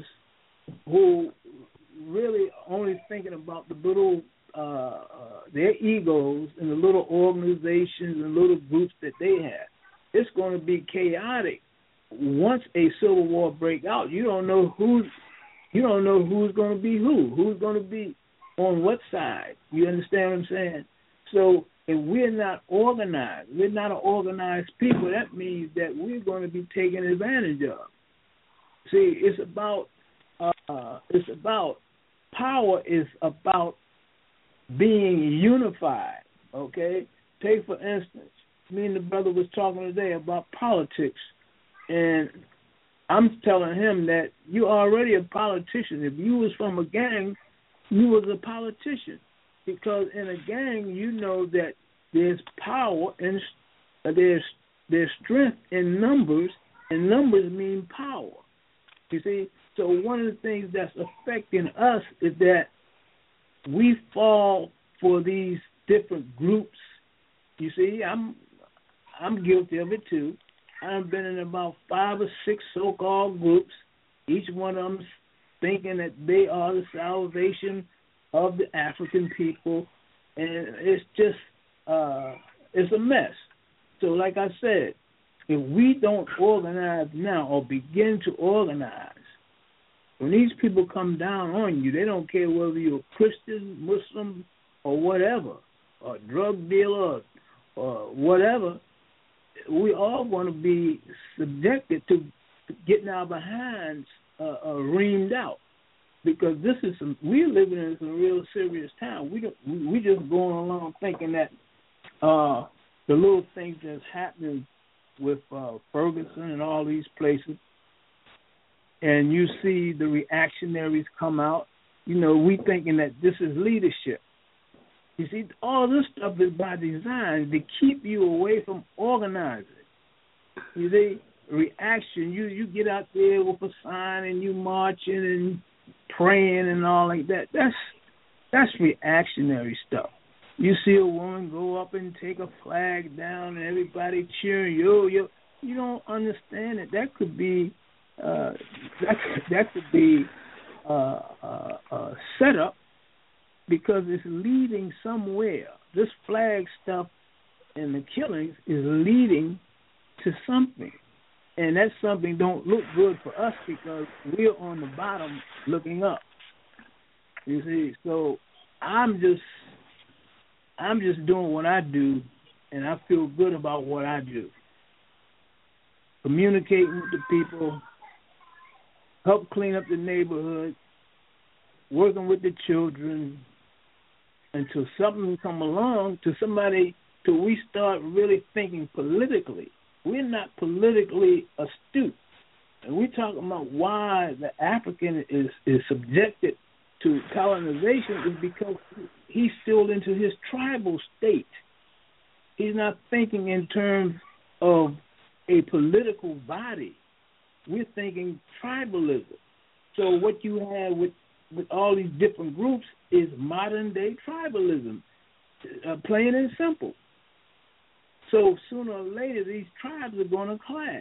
who really only thinking about the little, uh, uh, their egos and the little organizations and little groups that they have? It's going to be chaotic once a civil war break out. You don't know who's, you don't know who's going to be who, who's going to be on what side. You understand what I'm saying? So if we're not organized, we're not an organized people, that means that we're going to be taken advantage of. See, it's about, uh, it's about, power is about being unified, okay? Take, for instance, me and the brother was talking today about politics, and I'm telling him that you're already a politician. If you was from a gang, you was a politician. Because in a gang, you know that there's power and there's there's strength in numbers, and numbers mean power. You see? So one of the things that's affecting us is that we fall for these different groups. You see, I'm I'm guilty of it too. I've been in about five or six so-called groups, each one of them thinking that they are the salvation of the African people, and it's just, uh, it's a mess. So like I said, if we don't organize now or begin to organize, when these people come down on you, they don't care whether you're a Christian, Muslim, or whatever, or drug dealer, or, or whatever, we all want to be subjected to getting our behinds uh, uh, reamed out, because this is some, we're living in some real serious time. We don't, we just going along thinking that uh, the little things that's happening with uh, Ferguson and all these places, and you see the reactionaries come out, you know, we thinking that this is leadership. You see, all this stuff is by design to keep you away from organizing. You see, reaction, you, you get out there with a sign and you marching and praying and all like that. That's that's reactionary stuff. You see a woman go up and take a flag down and everybody cheering, yo, yo. You don't understand it. That could be uh, that that could be uh, uh, uh, set up, because it's leading somewhere. This flag stuff and the killings is leading to something. And that something don't look good for us because we're on the bottom looking up. You see, so I'm just I'm just doing what I do, and I feel good about what I do. Communicating with the people, help clean up the neighborhood, working with the children, until something come along, to somebody, till we start really thinking politically. We're not politically astute. And we're talking about why the African is, is subjected to colonization is because he's still into his tribal state. He's not thinking in terms of a political body. We're thinking tribalism. So what you have with, with all these different groups is modern-day tribalism, uh, plain and simple. So sooner or later, these tribes are going to clash.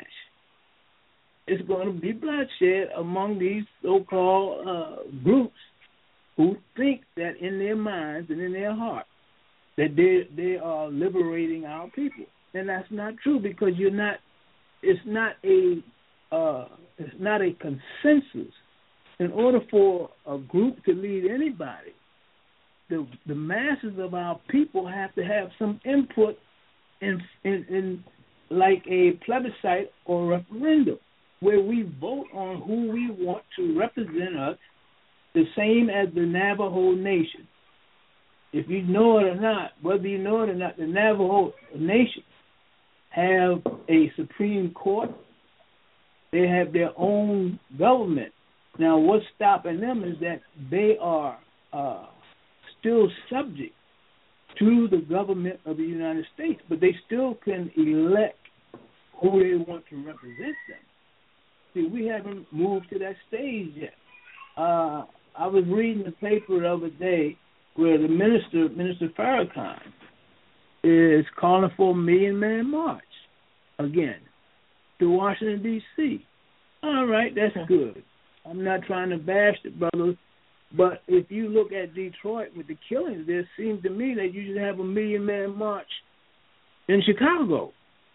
It's going to be bloodshed among these so-called uh, groups who think that in their minds and in their heart that they they are liberating our people, and that's not true because you're not. It's not a uh, it's not a consensus. In order for a group to lead anybody, the the masses of our people have to have some input. In, in, in like a plebiscite or referendum, where we vote on who we want to represent us, the same as the Navajo Nation. If you know it or not, whether you know it or not, the Navajo Nation have a Supreme Court. They have their own government. Now, what's stopping them is that they are uh, still subject to the government of the United States, but they still can elect who they want to represent them. See, we haven't moved to that stage yet. Uh, I was reading the paper the other day where the minister, Minister Farrakhan, is calling for a Million Man March again to Washington, D C All right, that's good. I'm not trying to bash the brothers. But if you look at Detroit with the killings, there seems to me that you should have a million-man march in Chicago.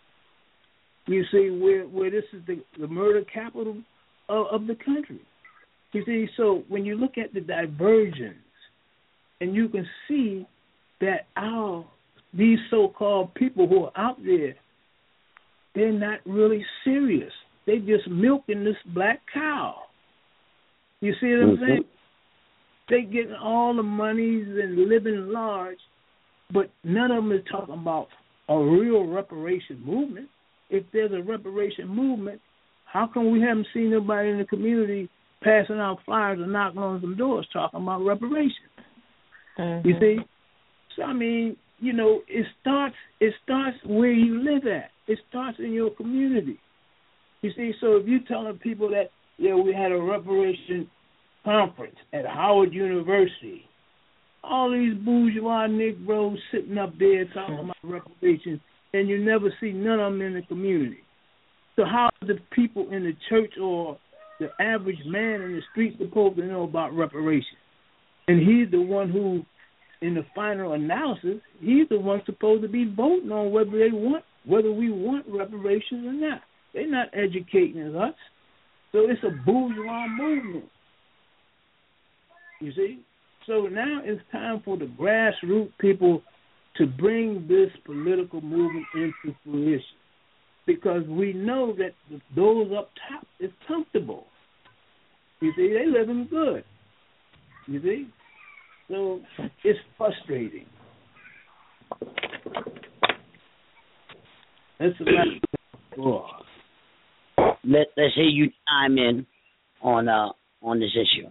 You see, where where this is the, the murder capital of, of the country. You see, so when you look at the divergence, and you can see that our these so-called people who are out there, they're not really serious. They just milking this black cow. You see what I'm mm-hmm. saying? They getting all the monies and living large, but none of them is talking about a real reparation movement. If there's a reparation movement, how come we haven't seen nobody in the community passing out flyers and knocking on some doors talking about reparations? Mm-hmm. You see? So, I mean, you know, it starts it starts where you live at. It starts in your community. You see, so if you're telling people that, yeah, we had a reparation conference at Howard University, all these bourgeois Negroes sitting up there talking about reparations, and you never see none of them in the community. So how are the people in the church or the average man in the street supposed to know about reparations? And he's the one who, in the final analysis, he's the one supposed to be voting on whether they want, whether we want reparations or not. They're not educating us. So it's a bourgeois movement. You see? So now it's time for the grassroots people to bring this political movement into fruition, because we know that those up top is comfortable. You see, they living good. You see? So it's frustrating. That's about Let Let's hear you chime in on uh on this issue.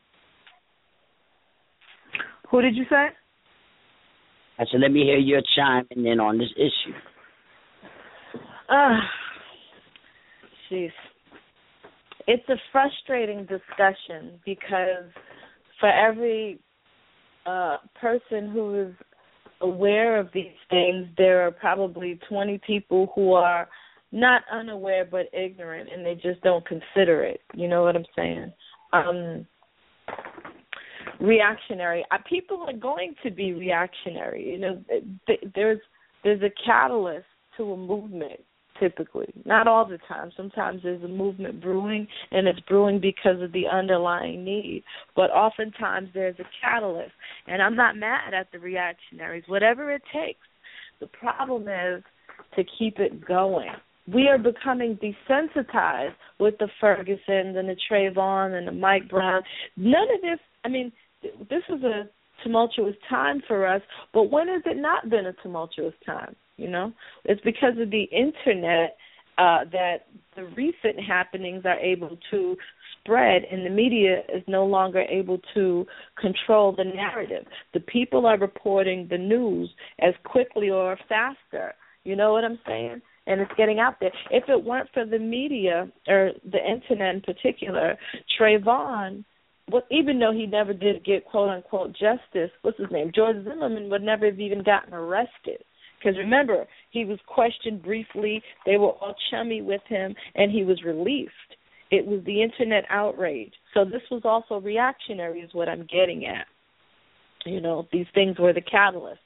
Who did you say? I said, let me hear your chiming in on this issue. Ah, uh, jeez. It's a frustrating discussion because for every uh, person who is aware of these things, there are probably twenty people who are not unaware but ignorant, and they just don't consider it. You know what I'm saying? Um, reactionary. Uh, people are going to be reactionary. You know, th- there's there's a catalyst to a movement typically. Not all the time. Sometimes there's a movement brewing, and it's brewing because of the underlying need. But oftentimes there's a catalyst. And I'm not mad at the reactionaries, whatever it takes. The problem is to keep it going. We are becoming desensitized with the Fergusons and the Trayvon and the Mike Brown. None of this, I mean, this is a tumultuous time for us, but when has it not been a tumultuous time? You know, it's because of the internet uh, that the recent happenings are able to spread, and the media is no longer able to control the narrative. The people are reporting the news as quickly or faster. You know what I'm saying? And it's getting out there. If it weren't for the media, or the internet in particular, Trayvon, well, even though he never did get quote-unquote justice, what's his name, George Zimmerman would never have even gotten arrested. Because remember, he was questioned briefly, they were all chummy with him, and he was released. It was the internet outrage. So this was also reactionary is what I'm getting at. You know, these things were the catalyst.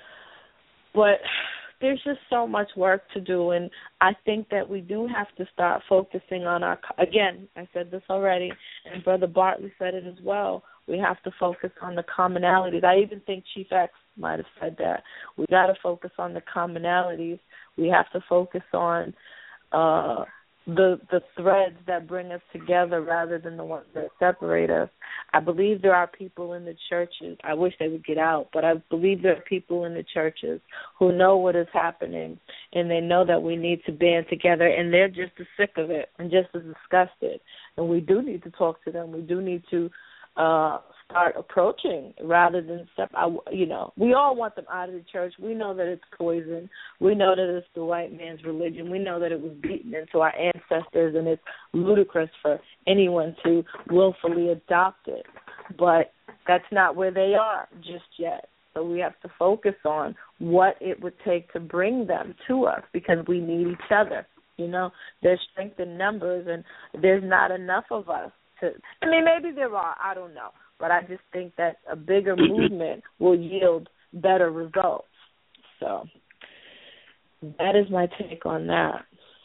But there's just so much work to do, and I think that we do have to start focusing on our, again, I said this already, and Brother Bartley said it as well, we have to focus on the commonalities. I even think Chief X might have said that. We got to focus on the commonalities. We have to focus on uh, the the threads that bring us together rather than the ones that separate us. I believe there are people in the churches, I wish they would get out, but I believe there are people in the churches who know what is happening, and they know that we need to band together, and they're just as sick of it and just as disgusted. And we do need to talk to them. We do need to uh, start approaching rather than step. I, you know, we all want them out of the church. We know that it's poison. We know that it's the white man's religion. We know that it was beaten into our ancestors, and it's ludicrous for anyone to willfully adopt it. But that's not where they are just yet. So we have to focus on what it would take to bring them to us, because we need each other. You know, there's strength in numbers, and there's not enough of us. To, I mean, maybe there are. I don't know. But I just think that a bigger movement will yield better results. So that is my take on that.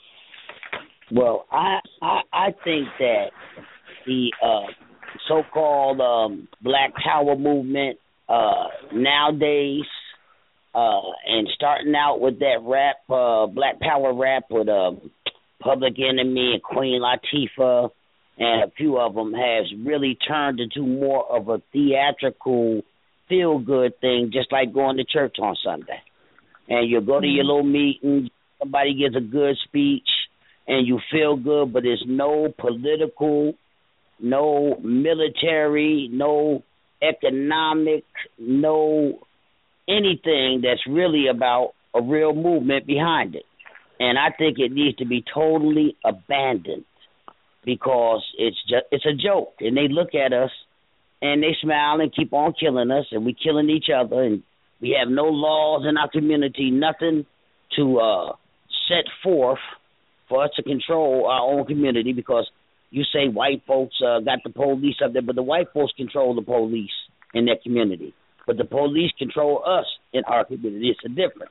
Well, I I, I think that the uh, so-called um, Black Power movement uh, nowadays, uh, and starting out with that rap, uh, Black Power rap with uh, Public Enemy and Queen Latifah, and a few of them, has really turned into more of a theatrical, feel-good thing, just like going to church on Sunday. And you go to your little meeting, somebody gives a good speech, and you feel good, but there's no political, no military, no economic, no anything that's really about a real movement behind it. And I think it needs to be totally abandoned, because it's just it's a joke, and they look at us and they smile and keep on killing us, and we killing each other, and we have no laws in our community, nothing to uh, set forth for us to control our own community, because you say white folks uh, got the police up there, but the white folks control the police in their community, but the police control us in our community. It's a difference.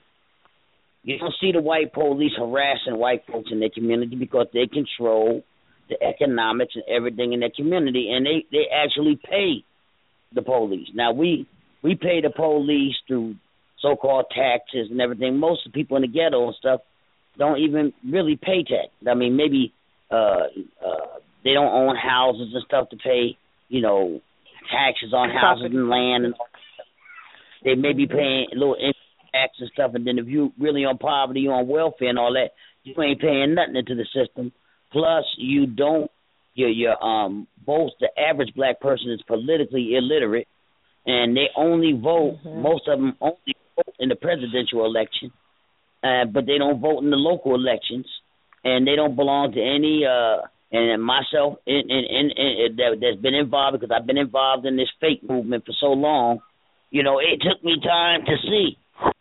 You don't see the white police harassing white folks in their community because they control the economics and everything in their community, and they, they actually pay the police. Now, we we pay the police through so-called taxes and everything. Most of the people in the ghetto and stuff don't even really pay tax. I mean, maybe uh, uh, they don't own houses and stuff to pay, you know, taxes on houses and land, and all that. They may be paying a little income tax and stuff, and then if you really on poverty, you're on welfare and all that, you ain't paying nothing into the system. Plus, you don't, you're, you're um, both the average black person is politically illiterate, and they only vote, mm-hmm. most of them only vote in the presidential election, uh, but they don't vote in the local elections, and they don't belong to any, uh, and myself in, in, in, in, that, that's been involved, because I've been involved in this fake movement for so long, you know, it took me time to see,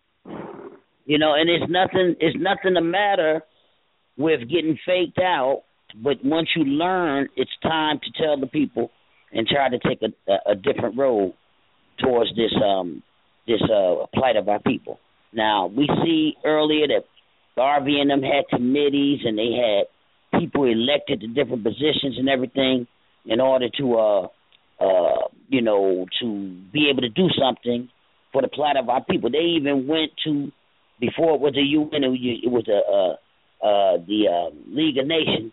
you know, and it's nothing, it's nothing the matter with getting faked out, but once you learn, it's time to tell the people and try to take a, a, a different road towards this um this uh, plight of our people. Now, we see earlier that Garvey and them had committees, and they had people elected to different positions and everything in order to, uh, uh, you know, to be able to do something for the plight of our people. They even went to, before it was the U N, it was the uh, uh, the uh, League of Nations.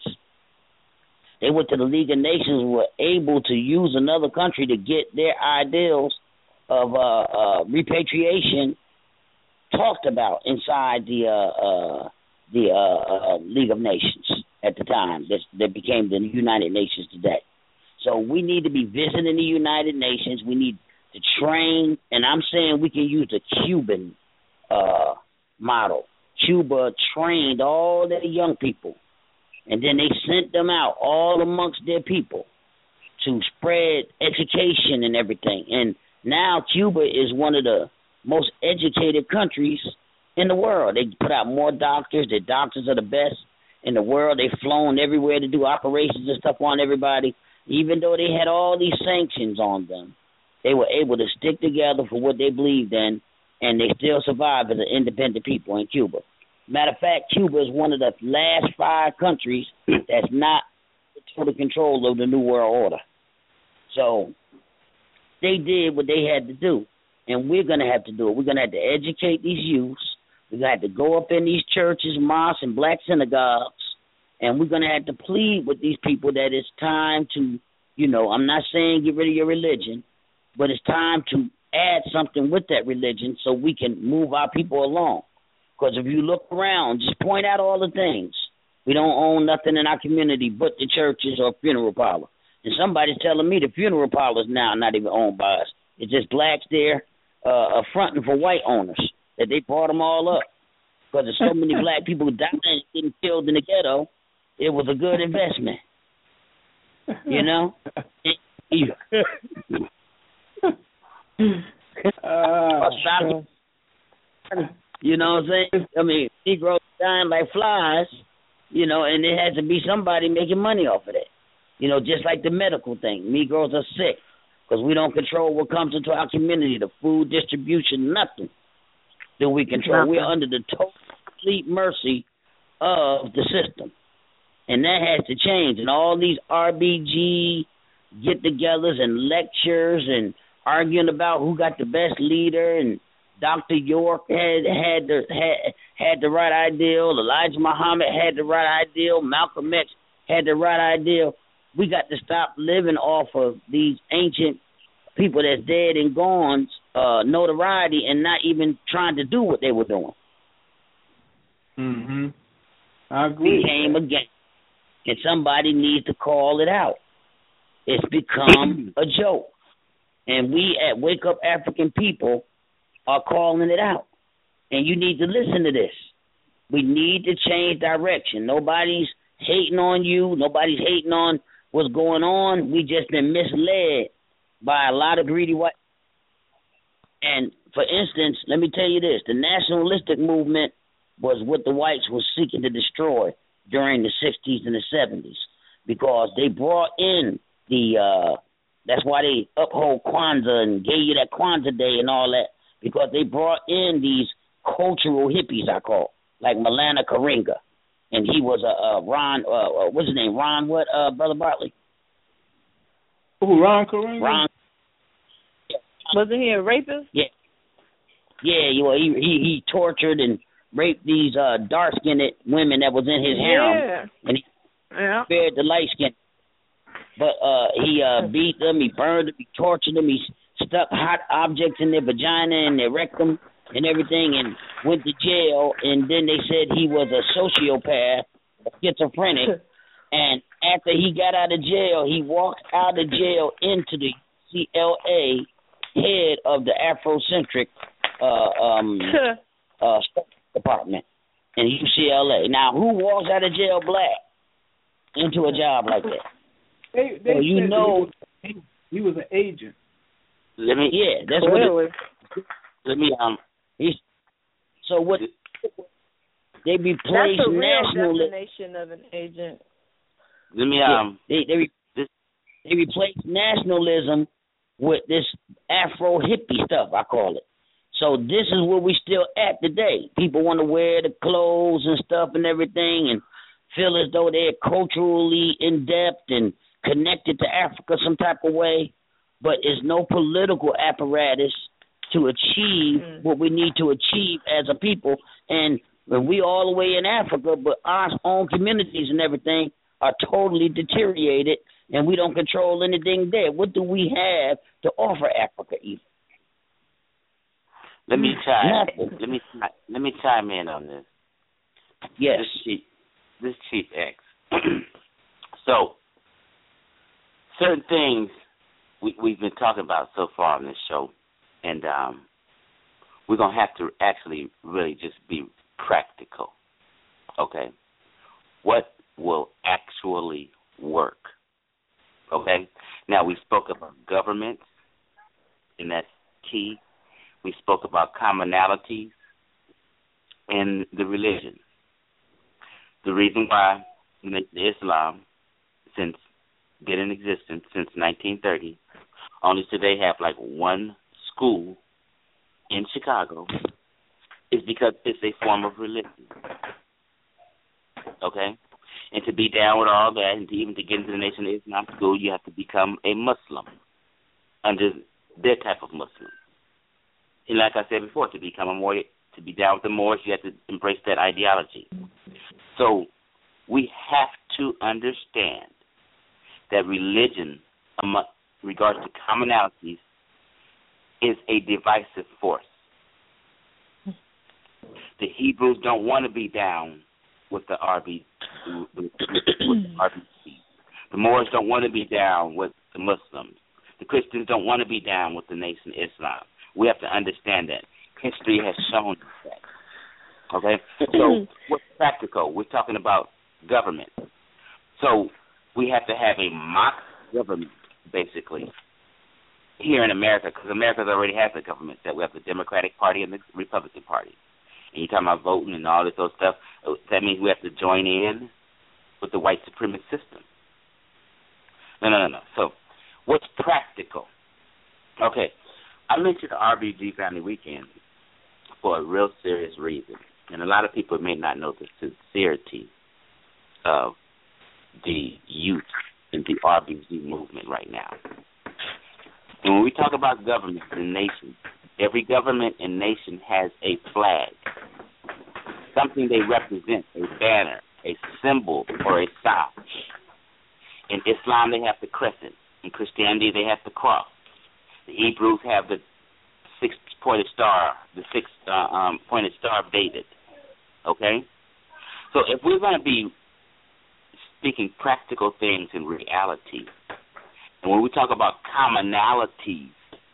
They went to the League of Nations, were able to use another country to get their ideals of uh, uh, repatriation talked about inside the uh, uh, the uh, uh, League of Nations at the time that, that became the United Nations today. So we need to be visiting the United Nations. We need to train, and I'm saying we can use the Cuban uh, model. Cuba trained all their young people, and then they sent them out all amongst their people to spread education and everything. And now Cuba is one of the most educated countries in the world. They put out more doctors. Their doctors are the best in the world. They've flown everywhere to do operations and stuff on everybody. Even though they had all these sanctions on them, they were able to stick together for what they believed in, and they still survive as an independent people in Cuba. Matter of fact, Cuba is one of the last five countries that's not in total control of the New World Order. So they did what they had to do, and we're going to have to do it. We're going to have to educate these youths. We're going to have to go up in these churches, mosques, and black synagogues, and we're going to have to plead with these people that it's time to, you know, I'm not saying get rid of your religion, but it's time to add something with that religion so we can move our people along. Because if you look around, just point out all the things. We don't own nothing in our community but the churches or funeral parlor. And somebody's telling me the funeral parlor is now not even owned by us. It's just blacks there uh, fronting for white owners, that they brought them all up. Because there's so many black people dying and getting killed in the ghetto, it was a good investment. You know? uh, you know what I'm saying? I mean, Negroes dying like flies, you know, and it has to be somebody making money off of that. You know, just like the medical thing. Negroes are sick because we don't control what comes into our community, the food distribution, nothing do we control. We're under the total, complete mercy of the system. And that has to change. And all these R B G get-togethers and lectures and arguing about who got the best leader, and Doctor York had had the had, had the right ideal, Elijah Muhammad had the right ideal, Malcolm X had the right ideal. We got to stop living off of these ancient people that's dead and gone uh, notoriety and not even trying to do what they were doing. Mm-hmm. I agree. It became a game, and somebody needs to call it out. It's become a joke, and we at Wake Up African People are calling it out. And you need to listen to this. We need to change direction. Nobody's hating on you. Nobody's hating on what's going on. We just been misled by a lot of greedy white. And for instance, let me tell you this: the nationalistic movement was what the whites were seeking to destroy during the sixties and the seventies, because they brought in the. Uh, that's why they uphold Kwanzaa and gave you that Kwanzaa Day and all that, because they brought in these cultural hippies, I call, like Malana Karinga. And he was a uh, uh, Ron, uh, uh, what's his name? Ron what, uh, Brother Bartley? Who, Ron Karinga? Ron. Yeah. Wasn't he a rapist? Yeah. Yeah, you know, he, he, he tortured and raped these uh, dark-skinned women that was in his harem. Yeah. And he yeah. spared the light-skinned. But uh, he uh, beat them, he burned them, he tortured them, he stuck hot objects in their vagina and their rectum and everything, and went to jail. And then they said he was a sociopath, a schizophrenic. And after he got out of jail, he walked out of jail into the C L A head of the Afrocentric uh, um, uh, department in U C L A. Now, who walks out of jail black into a job like that? They, they so you know he was, he was an agent. Let me, yeah, that's Clearly. what. It, let me um. He's, so what? They replaced That's the real nationalism. definition of an agent. Let me Yeah, um. they they, re, they replaced nationalism with this Afro hippie stuff, I call it. So this is where we still at today. People want to wear the clothes and stuff and everything and feel as though they're culturally in depth and connected to Africa some type of way, but there's no political apparatus to achieve mm. what we need to achieve as a people. And we all the way in Africa, but our own communities and everything are totally deteriorated, and we don't control anything there. What do we have to offer Africa even? Let me chime. Let me let me chime in on this. Yes, this Chief, this Chief X. So, certain things we, we've been talking about so far on this show, and um, we're gonna have to actually really just be practical. Okay, what will actually work? Okay. Now we spoke about government, and that's key. We spoke about commonalities and the religion. The reason why Islam, since been in existence since nineteen thirty, only today have like one school in Chicago, is because it's a form of religion. Okay? And to be down with all that, and to even to get into the Nation of Islam school, you have to become a Muslim under their type of Muslim. And like I said before, to become a Moor, to be down with the Moors, you have to embrace that ideology. So we have to understand that religion, in regards to commonalities, is a divisive force. The Hebrews don't want to be down with the R B, with, with, with the R B C. The Moors don't want to be down with the Muslims. The Christians don't want to be down with the Nation of Islam. We have to understand that. History has shown that. Okay? So what's practical? We're talking about government. So we have to have a mock government, basically, here in America, because America already has a government. That we have the Democratic Party and the Republican Party. And you're talking about voting and all this other stuff. That means we have to join in with the white supremacist system. No, no, no, no. So what's practical? Okay. I mentioned the R B G Family Weekend for a real serious reason. And a lot of people may not know the sincerity of the youth in the R B G movement right now. And when we talk about government and nation, every government and nation has a flag, something they represent, a banner, a symbol, or a sign. In Islam, they have the crescent. In Christianity, they have the cross. The Hebrews have the six-pointed star, the six-pointed uh, um, pointed star of David. Okay? So if we're going to be speaking practical things in reality, and when we talk about commonalities,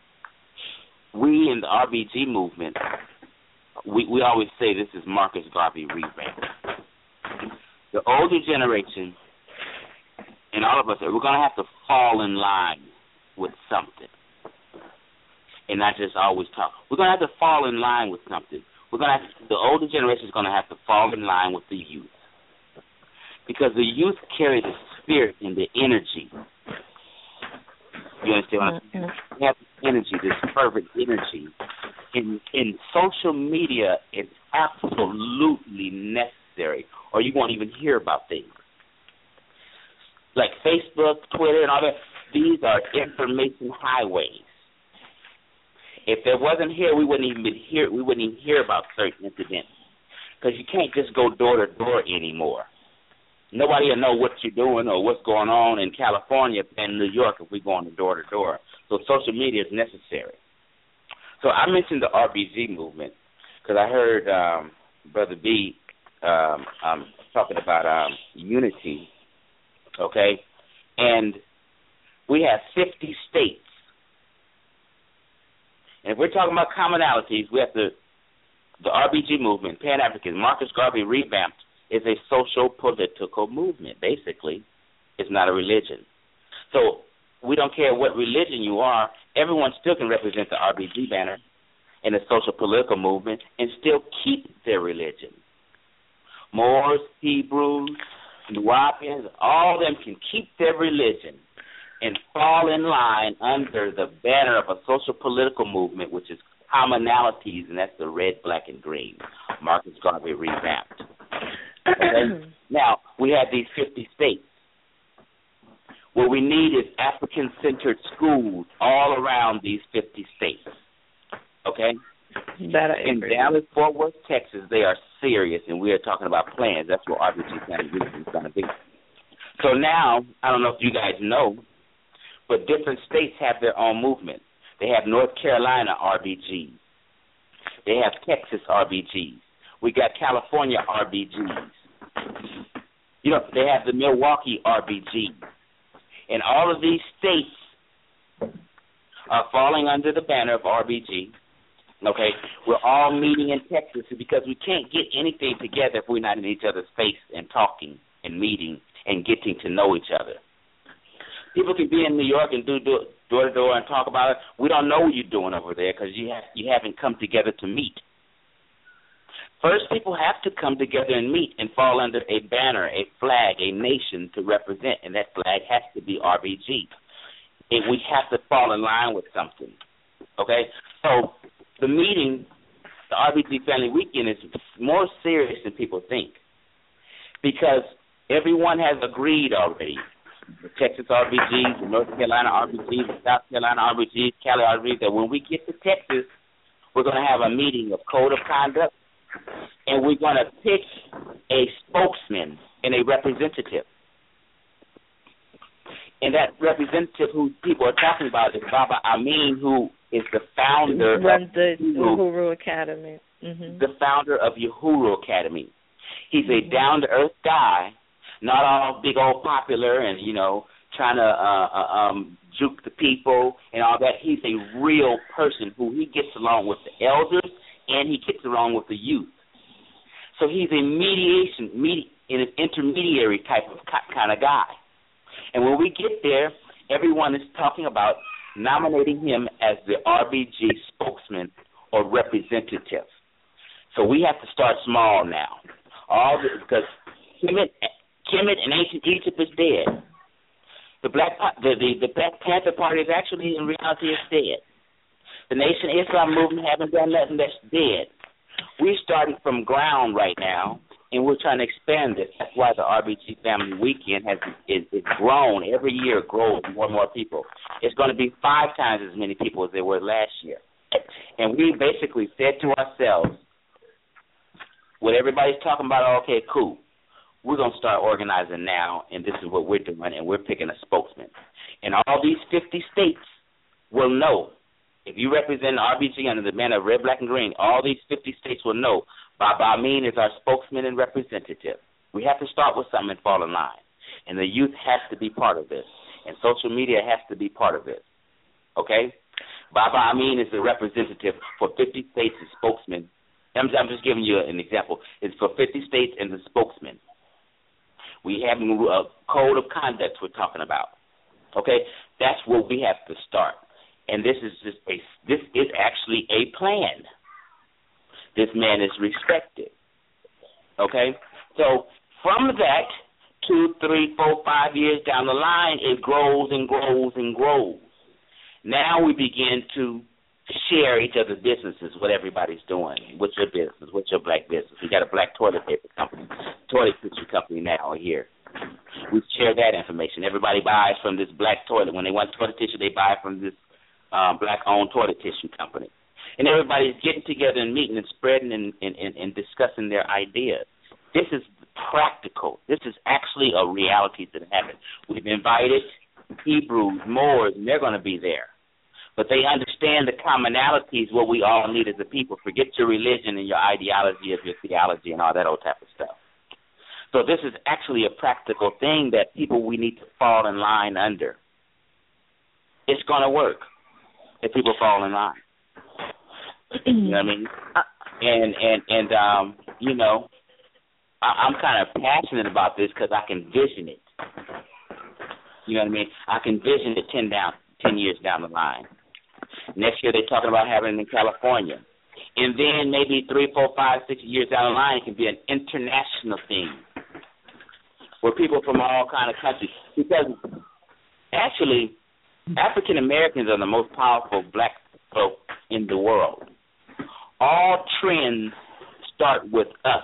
we in the R B G movement, we, we always say this is Marcus Garvey revamped. The older generation and all of us, we're going to have to fall in line with something and not just always talk. We're going to have to fall in line with something. We're going to have to, the older generation is going to have to fall in line with the youth, because the youth carry the spirit and the energy. You understand what I'm saying? They have this energy, this fervent energy. In in social media, it's absolutely necessary, or you won't even hear about things. Like Facebook, Twitter, and all that, these are information highways. If there wasn't here, we wouldn't even be here. We wouldn't even hear about certain incidents, because you can't just go door to door anymore. Nobody will know what you're doing or what's going on in California and New York if we're going door to door. So social media is necessary. So I mentioned the R B G movement because I heard um, Brother B um, um, talking about um, unity, okay? And we have fifty states. And if we're talking about commonalities, we have to, the R B G movement, Pan-African, Marcus Garvey revamped, is a social political movement, basically. It's not a religion. So we don't care what religion you are, everyone still can represent the R B G banner in a social political movement and still keep their religion. Moors, Hebrews, Nubians, all of them can keep their religion, and fall in line under the banner of a social political movement, which is commonalities, and that's the red, black, and green. Marcus Garvey revamped. Okay? Now, we have these fifty states. What we need is African-centered schools all around these fifty states. Okay? That I In agree. Dallas-Fort Worth, Texas, they are serious, and we are talking about plans. That's what R B G Family Weekend is going to be. So now, I don't know if you guys know, but different states have their own movement. They have North Carolina R B Gs. They have Texas R B Gs. We got California R B Gs. You know, they have the Milwaukee R B G. And all of these states are falling under the banner of R B G. Okay? We're all meeting in Texas because we can't get anything together if we're not in each other's face and talking and meeting and getting to know each other. People can be in New York and do, do door to door and talk about it. We don't know what you're doing over there because you have, you haven't come together to meet. First, people have to come together and meet and fall under a banner, a flag, a nation to represent, and that flag has to be R B G. And we have to fall in line with something. Okay? So the meeting, the R B G Family Weekend, is more serious than people think because everyone has agreed already. The Texas R B Gs, the North Carolina R B Gs, the South Carolina R B Gs, Cali R B Gs, that when we get to Texas, we're going to have a meeting of code of conduct, and we're going to pick a spokesman and a representative. And that representative who people are talking about is Baba Amin, who is the founder Runs of the Uhuru, Uhuru Academy. Mm-hmm. the founder of Uhuru Academy. He's Mm-hmm. a down-to-earth guy, not all big old popular and, you know, trying to uh, uh, um, juke the people and all that. He's a real person who he gets along with the elders and he gets along with the youth. So he's a mediation, medi- an intermediary type of kind of guy. And when we get there, everyone is talking about nominating him as the R B G spokesman or representative. So we have to start small now. All the, because Kemet, Kemet in ancient Egypt is dead. The Black the, the the Black Panther Party is actually in reality is dead. The Nation of Islam movement haven't done nothing, that's dead. We're starting from ground right now, and we're trying to expand this. That's why the R B G Family Weekend has is, is grown. Every year it grows more and more people. It's going to be five times as many people as there were last year. And we basically said to ourselves, what everybody's talking about, okay, cool. We're going to start organizing now, and this is what we're doing, and we're picking a spokesman. And all these fifty states will know. If you represent R B G under the banner of red, black, and green, all these fifty states will know Baba Amin is our spokesman and representative. We have to start with something and fall in line. And the youth has to be part of this. And social media has to be part of this. Okay? Baba Amin is the representative for fifty states and spokesman. I'm, I'm just giving you an example. It's for fifty states and the spokesman. We have a code of conduct we're talking about. Okay? That's where we have to start. And this is just a, this is actually a plan. This man is respected. Okay? So from that, two, three, four, five years down the line, it grows and grows and grows. Now we begin to share each other's businesses, what everybody's doing. What's your business? What's your black business? We got a black toilet paper company, toilet tissue company now here. We share that information. Everybody buys from this black toilet. When they want toilet tissue, they buy from this um, black-owned toilet tissue company. And everybody's getting together and meeting and spreading and, and, and, and discussing their ideas. This is practical. This is actually a reality that happened. We've invited Hebrews, Moors, and they're going to be there. But they understand the commonalities, what we all need as a people. Forget your religion and your ideology of your theology and all that old type of stuff. So this is actually a practical thing that people we need to fall in line under. It's going to work if people fall in line. You know what I mean? And, and, and um, you know, I, I'm kind of passionate about this because I can vision it. You know what I mean? I can vision it ten, down, ten years down the line. Next year they're talking about having it in California. And then maybe three, four, five, six years down the line, it can be an international thing where people from all kind of countries, because Actually, African Americans are the most powerful black folk in the world. All trends start with us.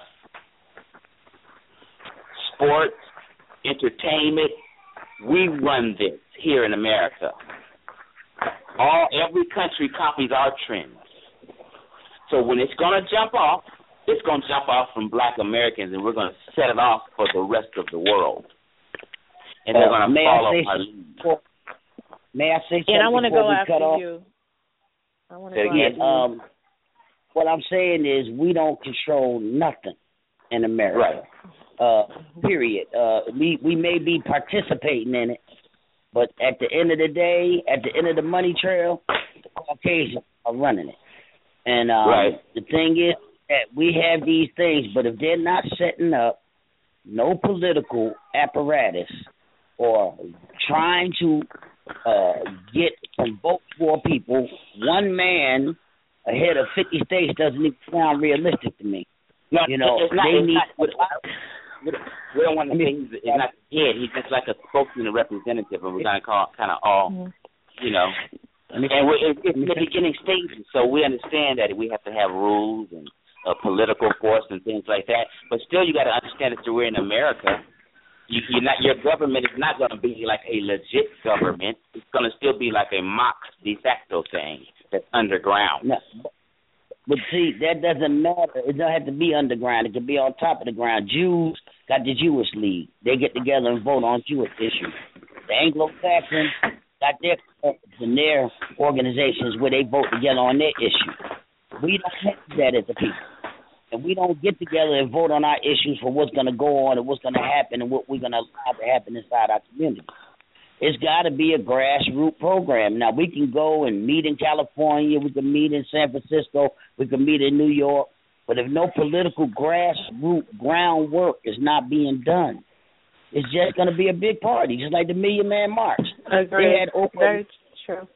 Sports, entertainment, we run this here in America. All every country copies our trends. So when it's going to jump off, it's going to jump off from black Americans, and we're going to set it off for the rest of the world. And they're going to may follow I say our lead. Before, may I say something? And I want to go we cut after off? you. I want to Say go again. after you. Um, what I'm saying is we don't control nothing in America. Right. Uh, period. Uh, we we may be participating in it, but at the end of the day, at the end of the money trail, the Caucasians are running it. And um, Right. the thing is that we have these things, but if they're not setting up no political apparatus or trying to uh, get some votes for people, one man ahead of fifty states doesn't even sound realistic to me. No, You know, it's not, they it's need. not, we, don't, we don't want to say he's, he's not dead. He's just like a spokesman, a representative, and we're going to call kind of all, you know. And we're, it's in the beginning stages, so we understand that we have to have rules and a political force and things like that. But still, you got to understand that we're in America. You, you're not, your government is not going to be like a legit government. It's going to still be like a mock de facto thing that's underground. No, but see, that doesn't matter. It don't have to be underground. It can be on top of the ground. Jews got the Jewish League. They get together and vote on Jewish issues. The Anglo-Saxons got their and their organizations where they vote together on their issues. We don't have that as a people. And we don't get together and vote on our issues for what's going to go on and what's going to happen and what we're going to allow to happen inside our community. It's got to be a grassroots program. Now, we can go and meet in California. We can meet in San Francisco. We can meet in New York. But if no political grassroots groundwork is not being done, it's just going to be a big party, just like the Million Man March. Agreed. They had over, Very true.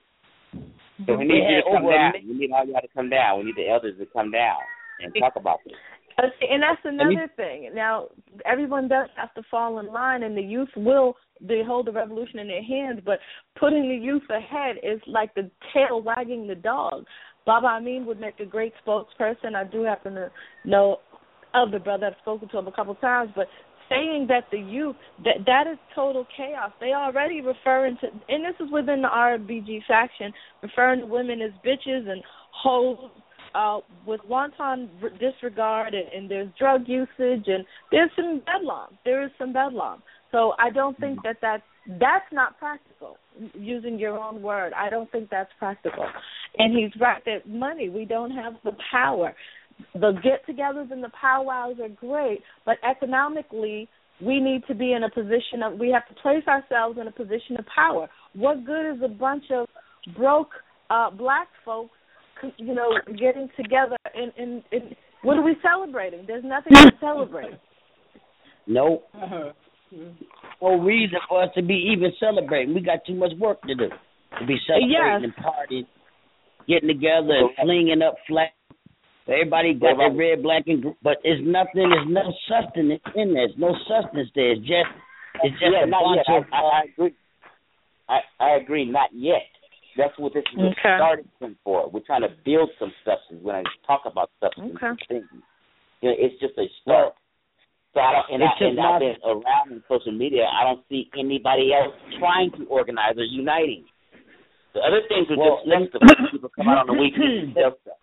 So we need They you to had come over a down. mi- We need all y'all to come down. We need the elders to come down and talk about this. And that's another thing. Now, everyone does have to fall in line, and the youth will they hold the revolution in their hands, but putting the youth ahead is like the tail wagging the dog. Baba Amin would make a great spokesperson. I do happen to know of the brother. I've spoken to him a couple of times, but saying that the youth, that that is total chaos. They already referring to, and this is within the R B G faction, referring to women as bitches and hoes, uh, with wanton disregard, and, and there's drug usage, and there's some bedlam. There is some bedlam. So I don't think that that's, that's not practical, using your own word. I don't think that's practical. And he's right that money, we don't have the power. The get-togethers and the powwows are great, but economically we need to be in a position of, we have to place ourselves in a position of power. What good is a bunch of broke uh, black folks, you know, getting together and, and, and what are we celebrating? There's nothing to celebrate. Nope. Uh-huh. No reason for us to be even celebrating. We got too much work to do to be celebrating Yes. and partying, getting together and flinging up flags. Everybody got their red, black, and green, but it's nothing. There's no sustenance in there. There's no substance there. It's just, it's just yeah, a not bunch yet. of. I, I, I agree. I, I agree. Not yet. That's what this is Okay. starting from for. We're trying to build some substance. When I talk about substance Okay. and things, you know, it's just a start. So I don't, and, I, It's just and I've not- been around in social media. I don't see anybody else trying to organize or uniting. The other things are Well, just let me- festivals. People come out on the weekend and sell stuff.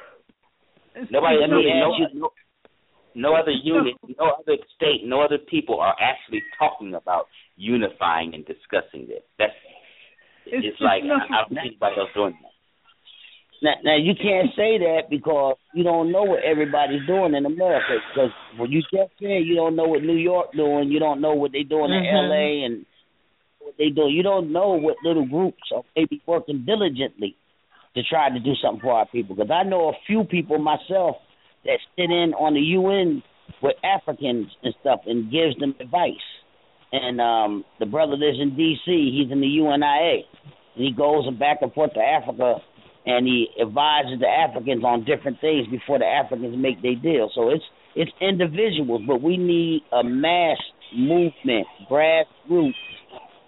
Nobody, Let me really, no, ask you- no, no other unit, no other state, no other people are actually talking about unifying and discussing this. That's it's, It's like just I, I don't see anybody else doing that. Now, now you can't say that because you don't know what everybody's doing in America. Because when you just said you don't know what New York doing, you don't know what they doing in Mhm. L A and what they do. You don't know what little groups are maybe working diligently to try to do something for our people. Because I know a few people myself that sit in on the U N with Africans and stuff and gives them advice. And um, the brother lives in D C. He's in the U N I A. And he goes back and forth to Africa, and he advises the Africans on different things before the Africans make their deal. So it's it's individuals, but we need a mass movement, grassroots,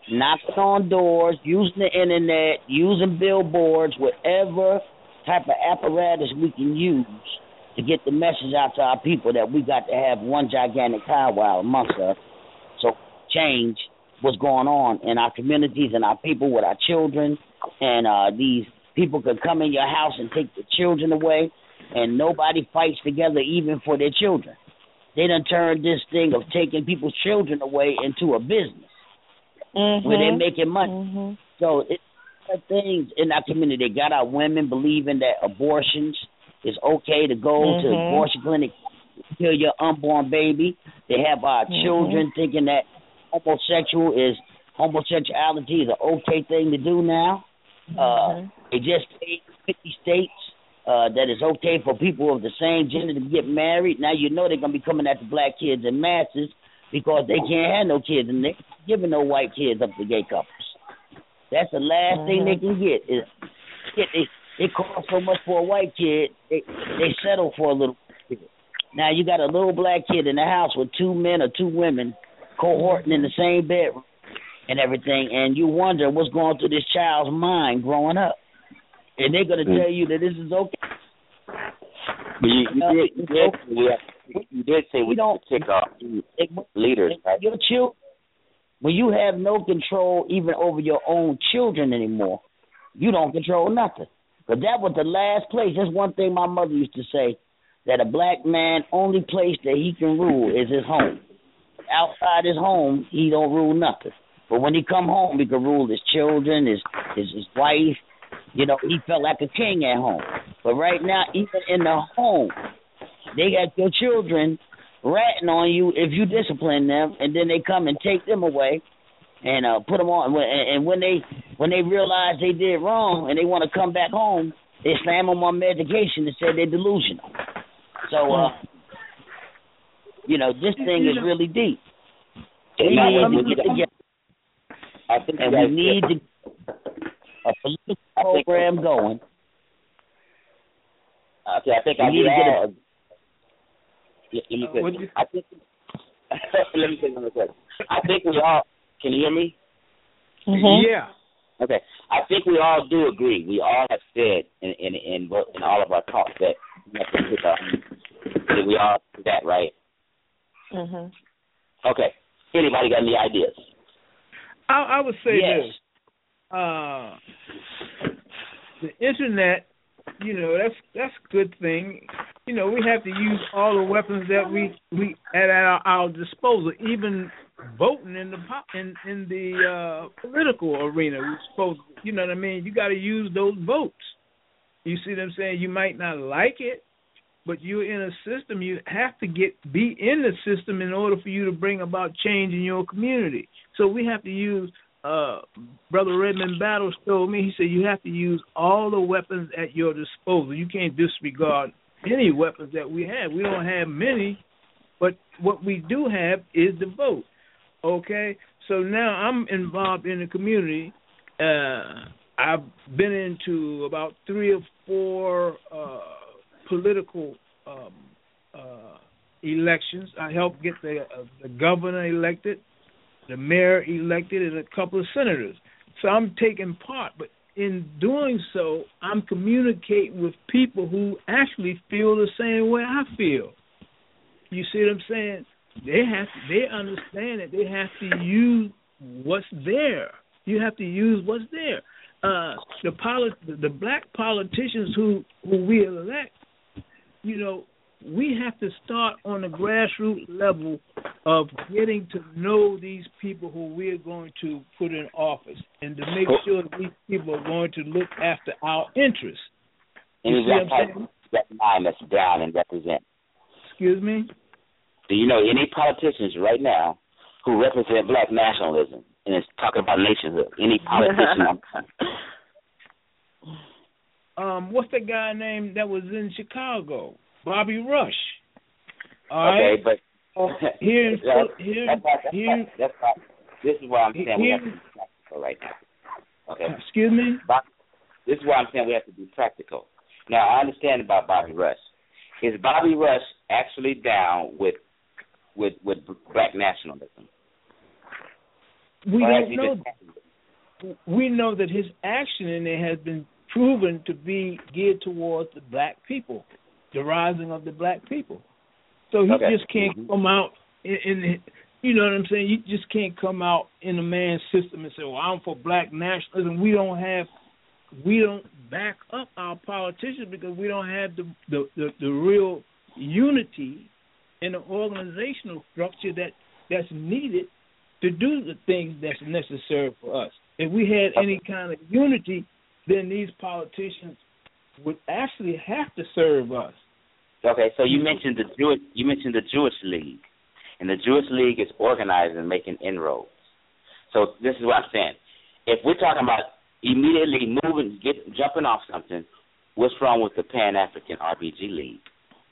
knocking on doors, using the internet, using billboards, whatever type of apparatus we can use to get the message out to our people that we got to have one gigantic powwow amongst us. So change what's going on in our communities and our people with our children, and uh, these people could come in your house and take the children away, and nobody fights together even for their children. They done turned this thing of taking people's children away into a business mm-hmm. where they're making money. Mm-hmm. So it's things in our community. They got our women believing that abortions is okay to go mm-hmm. to abortion clinic, kill your unborn baby. They have our mm-hmm. children thinking that homosexual is homosexuality is an okay thing to do now. Mm-hmm. Uh, they just paid fifty states uh, that it's okay for people of the same gender to get married. Now you know they're gonna be coming after black kids in masses because they can't have no kids and they're giving no white kids up to gay couples. That's the last mm-hmm. thing they can get. Is get they it costs so much for a white kid, they they settle for a little kid. Now you got a little black kid in the house with two men or two women cohorting in the same bedroom and everything, and you wonder what's going through this child's mind growing up. And they're going to tell you that this is okay. But you, you, uh, did, you, did, yeah, you did say we don't pick up leaders, right? Your children, when you have no control even over your own children anymore, you don't control nothing. But that was the last place. That's one thing my mother used to say, that a black man, only place that he can rule is his home. Outside his home, he don't rule nothing. But when he come home, he can rule his children, his his, his wife. You know, he felt like a king at home. But right now, even in the home, they got your children ratting on you if you discipline them, and then they come and take them away and uh, put them on. And when they when they realize they did wrong and they want to come back home, they slam them on medication and say they're delusional. So, uh, you know, this thing is really deep. We need to get together. I think and we need to a political program going. Okay, I think I need to get a. Let me say. I think. Let me say another question. I think we all. Can you hear me? Mm-hmm. Yeah. Okay. I think we all do agree. We all have said in in in, in all of our talks that we have to pick up. That we all do that, right? Mhm. Okay. Anybody got any ideas? I, I would say yes. this. Uh, the internet, you know, that's that's a good thing. You know, we have to use all the weapons that we we at our, our disposal. Even voting in the in in the uh, political arena, we're supposed. You know what I mean? You got to use those votes. You see what I'm saying? You might not like it, but you're in a system. You have to get be in the system in order for you to bring about change in your community. So we have to use. Uh, Brother Redmond Battles told me, he said, you have to use all the weapons at your disposal. You can't disregard any weapons that we have. We don't have many, but what we do have is the vote. Okay? So now I'm involved in the community. Uh, I've been into about three or four uh, political um, uh, elections. I helped get the, uh, the governor elected, the mayor elected, and a couple of senators. So I'm taking part, but in doing so, I'm communicating with people who actually feel the same way I feel. You see what I'm saying? They have to, they understand that they have to use what's there. You have to use what's there. Uh, the polit- the black politicians who, who we elect, you know, we have to start on the grassroots level of getting to know these people who we're going to put in office and to make sure that these people are going to look after our interests. And you see what I'm saying? That mind that's down and represent. Excuse me? Do you know any politicians right now who represent black nationalism and is talking about nationhood? Any politician? um, what's the guy named that was in Chicago? Bobby Rush. All okay, right? but here, that's, here, that's not, that's here, not, that's not, this is why I'm saying here, we have to be practical right now. Okay. Excuse me? Bob, this is why I'm saying we have to be practical. Now, I understand about Bobby Rush. Is Bobby Rush actually down with with with black nationalism? We or don't know. That. We know that his action in there has been proven to be geared towards the black people, the rising of the black people. So he okay. just can't mm-hmm. come out in, in, you know what I'm saying? You just can't come out in a man's system and say, well, I'm for black nationalism. We don't have, we don't back up our politicians because we don't have the the, the, the real unity in the organizational structure that, that's needed to do the things that's necessary for us. If we had any kind of unity, then these politicians would actually have to serve us. Okay, so you mentioned the Jewish, you mentioned the Jewish League, and the Jewish League is organized and making inroads. So this is what I'm saying. If we're talking about immediately moving, get jumping off something, what's wrong with the Pan African R B G League?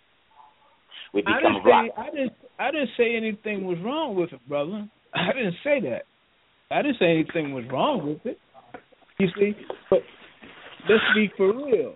We become I didn't, a block. say, I didn't. I didn't say anything was wrong with it, brother. I didn't say that. I didn't say anything was wrong with it. You see, but let's be for real.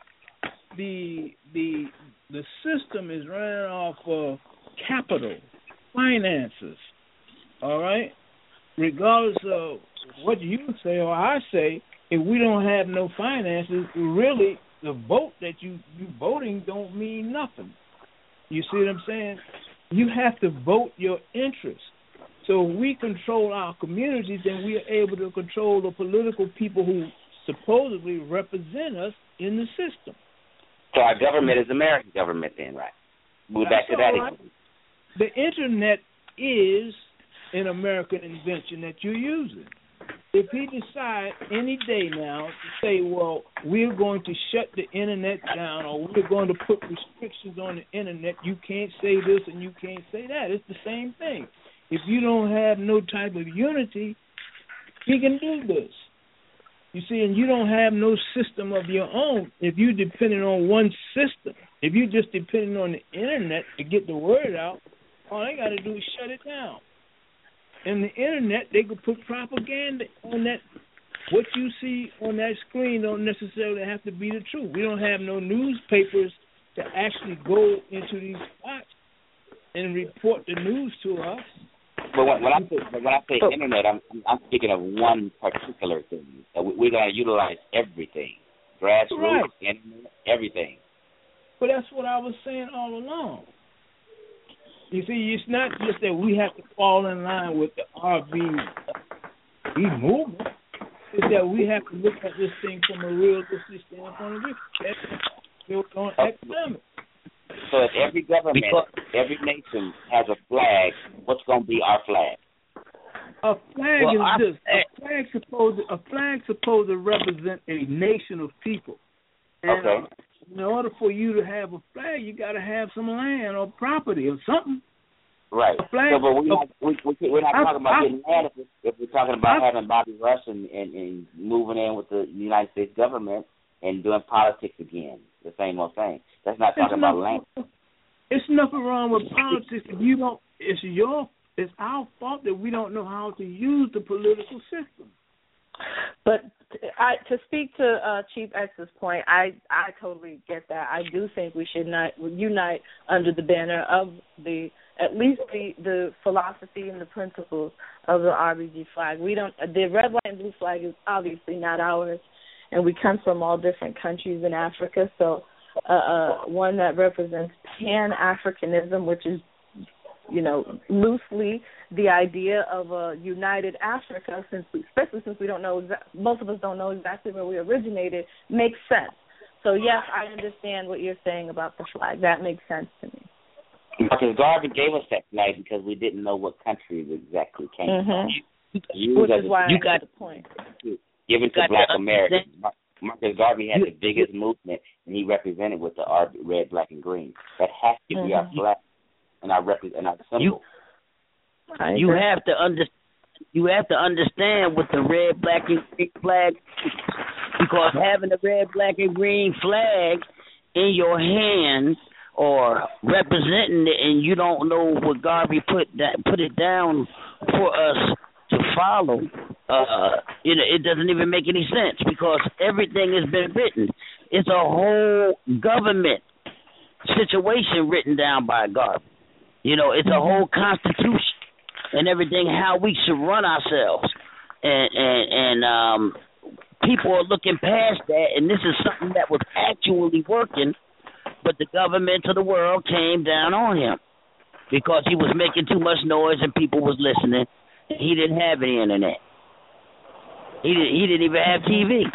The the the system is running off of capital, finances. All right. Regardless of what you say or I say, if we don't have no finances, really the vote that you you voting don't mean nothing. You see what I'm saying? You have to vote your interest. So if we control our communities, then we are able to control the political people who supposedly represent us in the system. So our government is American government then, right? We're back to that. Right. The Internet is an American invention that you're using. If he decides any day now to say, well, we're going to shut the Internet down or we're going to put restrictions on the Internet, you can't say this and you can't say that. It's the same thing. If you don't have no type of unity, he can do this. You see, and you don't have no system of your own. If you're depending on one system, if you're just depending on the Internet to get the word out, all they got to do is shut it down. And the Internet, they could put propaganda on that. What you see on that screen don't necessarily have to be the truth. We don't have no newspapers to actually go into these spots and report the news to us. But when, when I say when I say Internet, I'm I'm speaking of one particular thing. So we're going to utilize everything, grassroots, right. Internet, everything. But that's what I was saying all along. You see, it's not just that we have to fall in line with the R B G movement. It's that we have to look at this thing from a realistic standpoint of view. Built on economics. So if every government, because every nation has a flag, what's going to be our flag? A flag well, is I, this. A flag supposed a flag supposed to represent a nation of people. And, okay. Uh, in order for you to have a flag, you got to have some land or property or something. Right. A flag, so, but we're not, we, we, we're not I, talking about I, getting land if, if we're talking about I, having Bobby Rush and, and, and moving in with the United States government and doing politics again, the same old thing. That's not talking about land. It's nothing wrong with politics if you don't. It's your. It's our fault that we don't know how to use the political system. But I, to speak to uh, Chief X's point, I I totally get that. I do think we should not unite under the banner of the at least the, the philosophy and the principles of the R B G flag. We don't. The red, white, and blue flag is obviously not ours, and we come from all different countries in Africa. So uh, uh, one that represents Pan-Africanism, which is, you know, loosely the idea of a united Africa, since we, especially since we don't know, exa- most of us don't know exactly where we originated, makes sense. So, yes, I understand what you're saying about the flag. That makes sense to me. Because Garvey gave us that flag because we didn't know what country it exactly came mm-hmm. from. You, Which is why you I got the point. Given to black Americans. Marcus Garvey had the biggest movement, and he represented with the red, black, and green. That has to mm-hmm. be our flag and our, rep- and our symbol. You, you have to under, you have to understand what the red, black, and green flag is, because having the red, black, and green flag in your hand or representing it, and you don't know what Garvey put that put it down for us to follow, uh, you know, it doesn't even make any sense because everything has been written. It's a whole government situation written down by Garvey. You know, it's a whole constitution. and everything, how we should run ourselves. And, and, and um, people are looking past that, and this is something that was actually working, but the government of the world came down on him because he was making too much noise and people was listening. He didn't have any internet. He didn't, he didn't even have T V.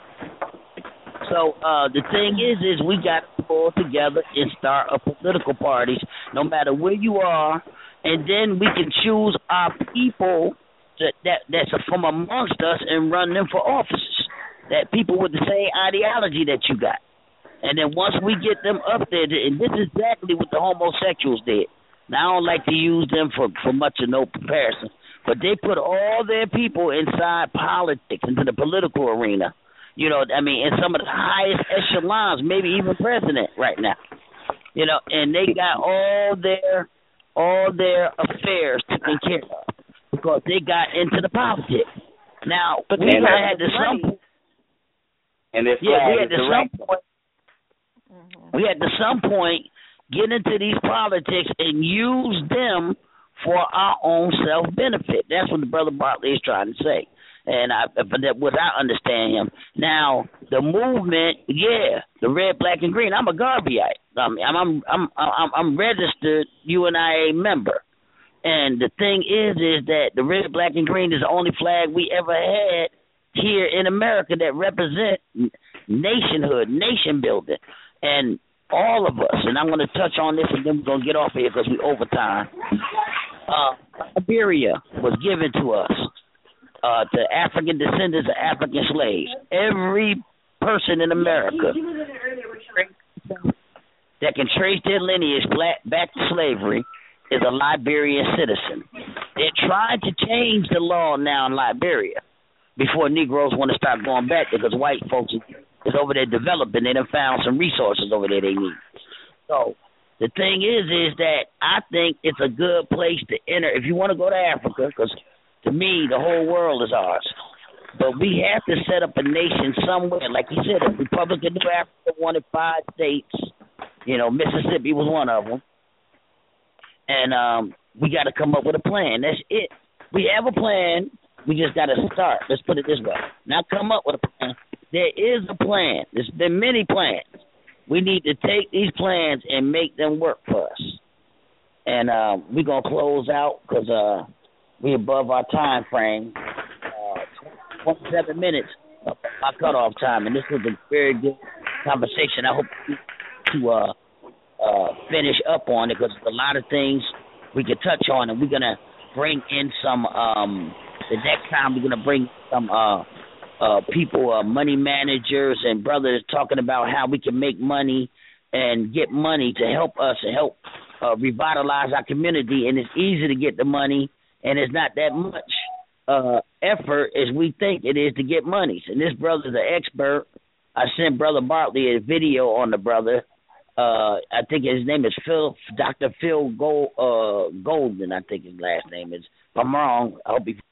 So uh, the thing is, is we got to pull together and start a political parties, no matter where you are, and then we can choose our people that, that that's from amongst us and run them for offices. That people with the same ideology that you got. And then once we get them up there, and this is exactly what the homosexuals did. Now, I don't like to use them for, for much of no comparison, but they put all their people inside politics, into the political arena. You know, I mean, in some of the highest echelons, maybe even president right now. You know, and they got all their all their affairs taken care of because they got into the politics. Now, but we had to some and this yeah, we had to some point. Mm-hmm. We had to some point get into these politics and use them for our own self benefit. That's what the brother Bartley is trying to say. And I, but that what I understand him. Now the movement, yeah, the red, black, and green. I'm a Garveyite. I'm I'm I'm I'm, I'm registered U N I A member. And the thing is, is that the red, black, and green is the only flag we ever had here in America that represent nationhood, nation building, and all of us. And I'm going to touch on this, and then we're going to get off here because we overtime. Uh, Liberia was given to us. Uh, to African descendants of African slaves. Every person in America that can trace their lineage back to slavery is a Liberian citizen. They're trying to change the law now in Liberia before Negroes want to start going back there because white folks is over there developing. They done found some resources over there they need. So the thing is, is that I think it's a good place to enter. If you want to go to Africa, because to me, the whole world is ours. But we have to set up a nation somewhere. Like you said, the Republic of New Africa wanted five states. You know, Mississippi was one of them. And um, we got to come up with a plan. That's it. We have a plan. We just got to start. Let's put it this way. Now come up with a plan. There is a plan. There's been many plans. We need to take these plans and make them work for us. And uh, we're going to close out because uh, we're above our time frame. Uh, twenty-seven minutes of our cutoff time. And this was a very good conversation. I hope to uh, uh, finish up on it because there's a lot of things we could touch on. And we're going to bring in some, um, the next time we're going to bring some uh, uh, people, uh, money managers and brothers talking about how we can make money and get money to help us and help uh, revitalize our community. And it's easy to get the money. And it's not that much uh, effort as we think it is to get monies. And this brother's an expert. I sent Brother Bartley a video on the brother. Uh, I think his name is Phil, Doctor Phil Gold, uh, Golden, I think his last name is. If I'm wrong, I hope he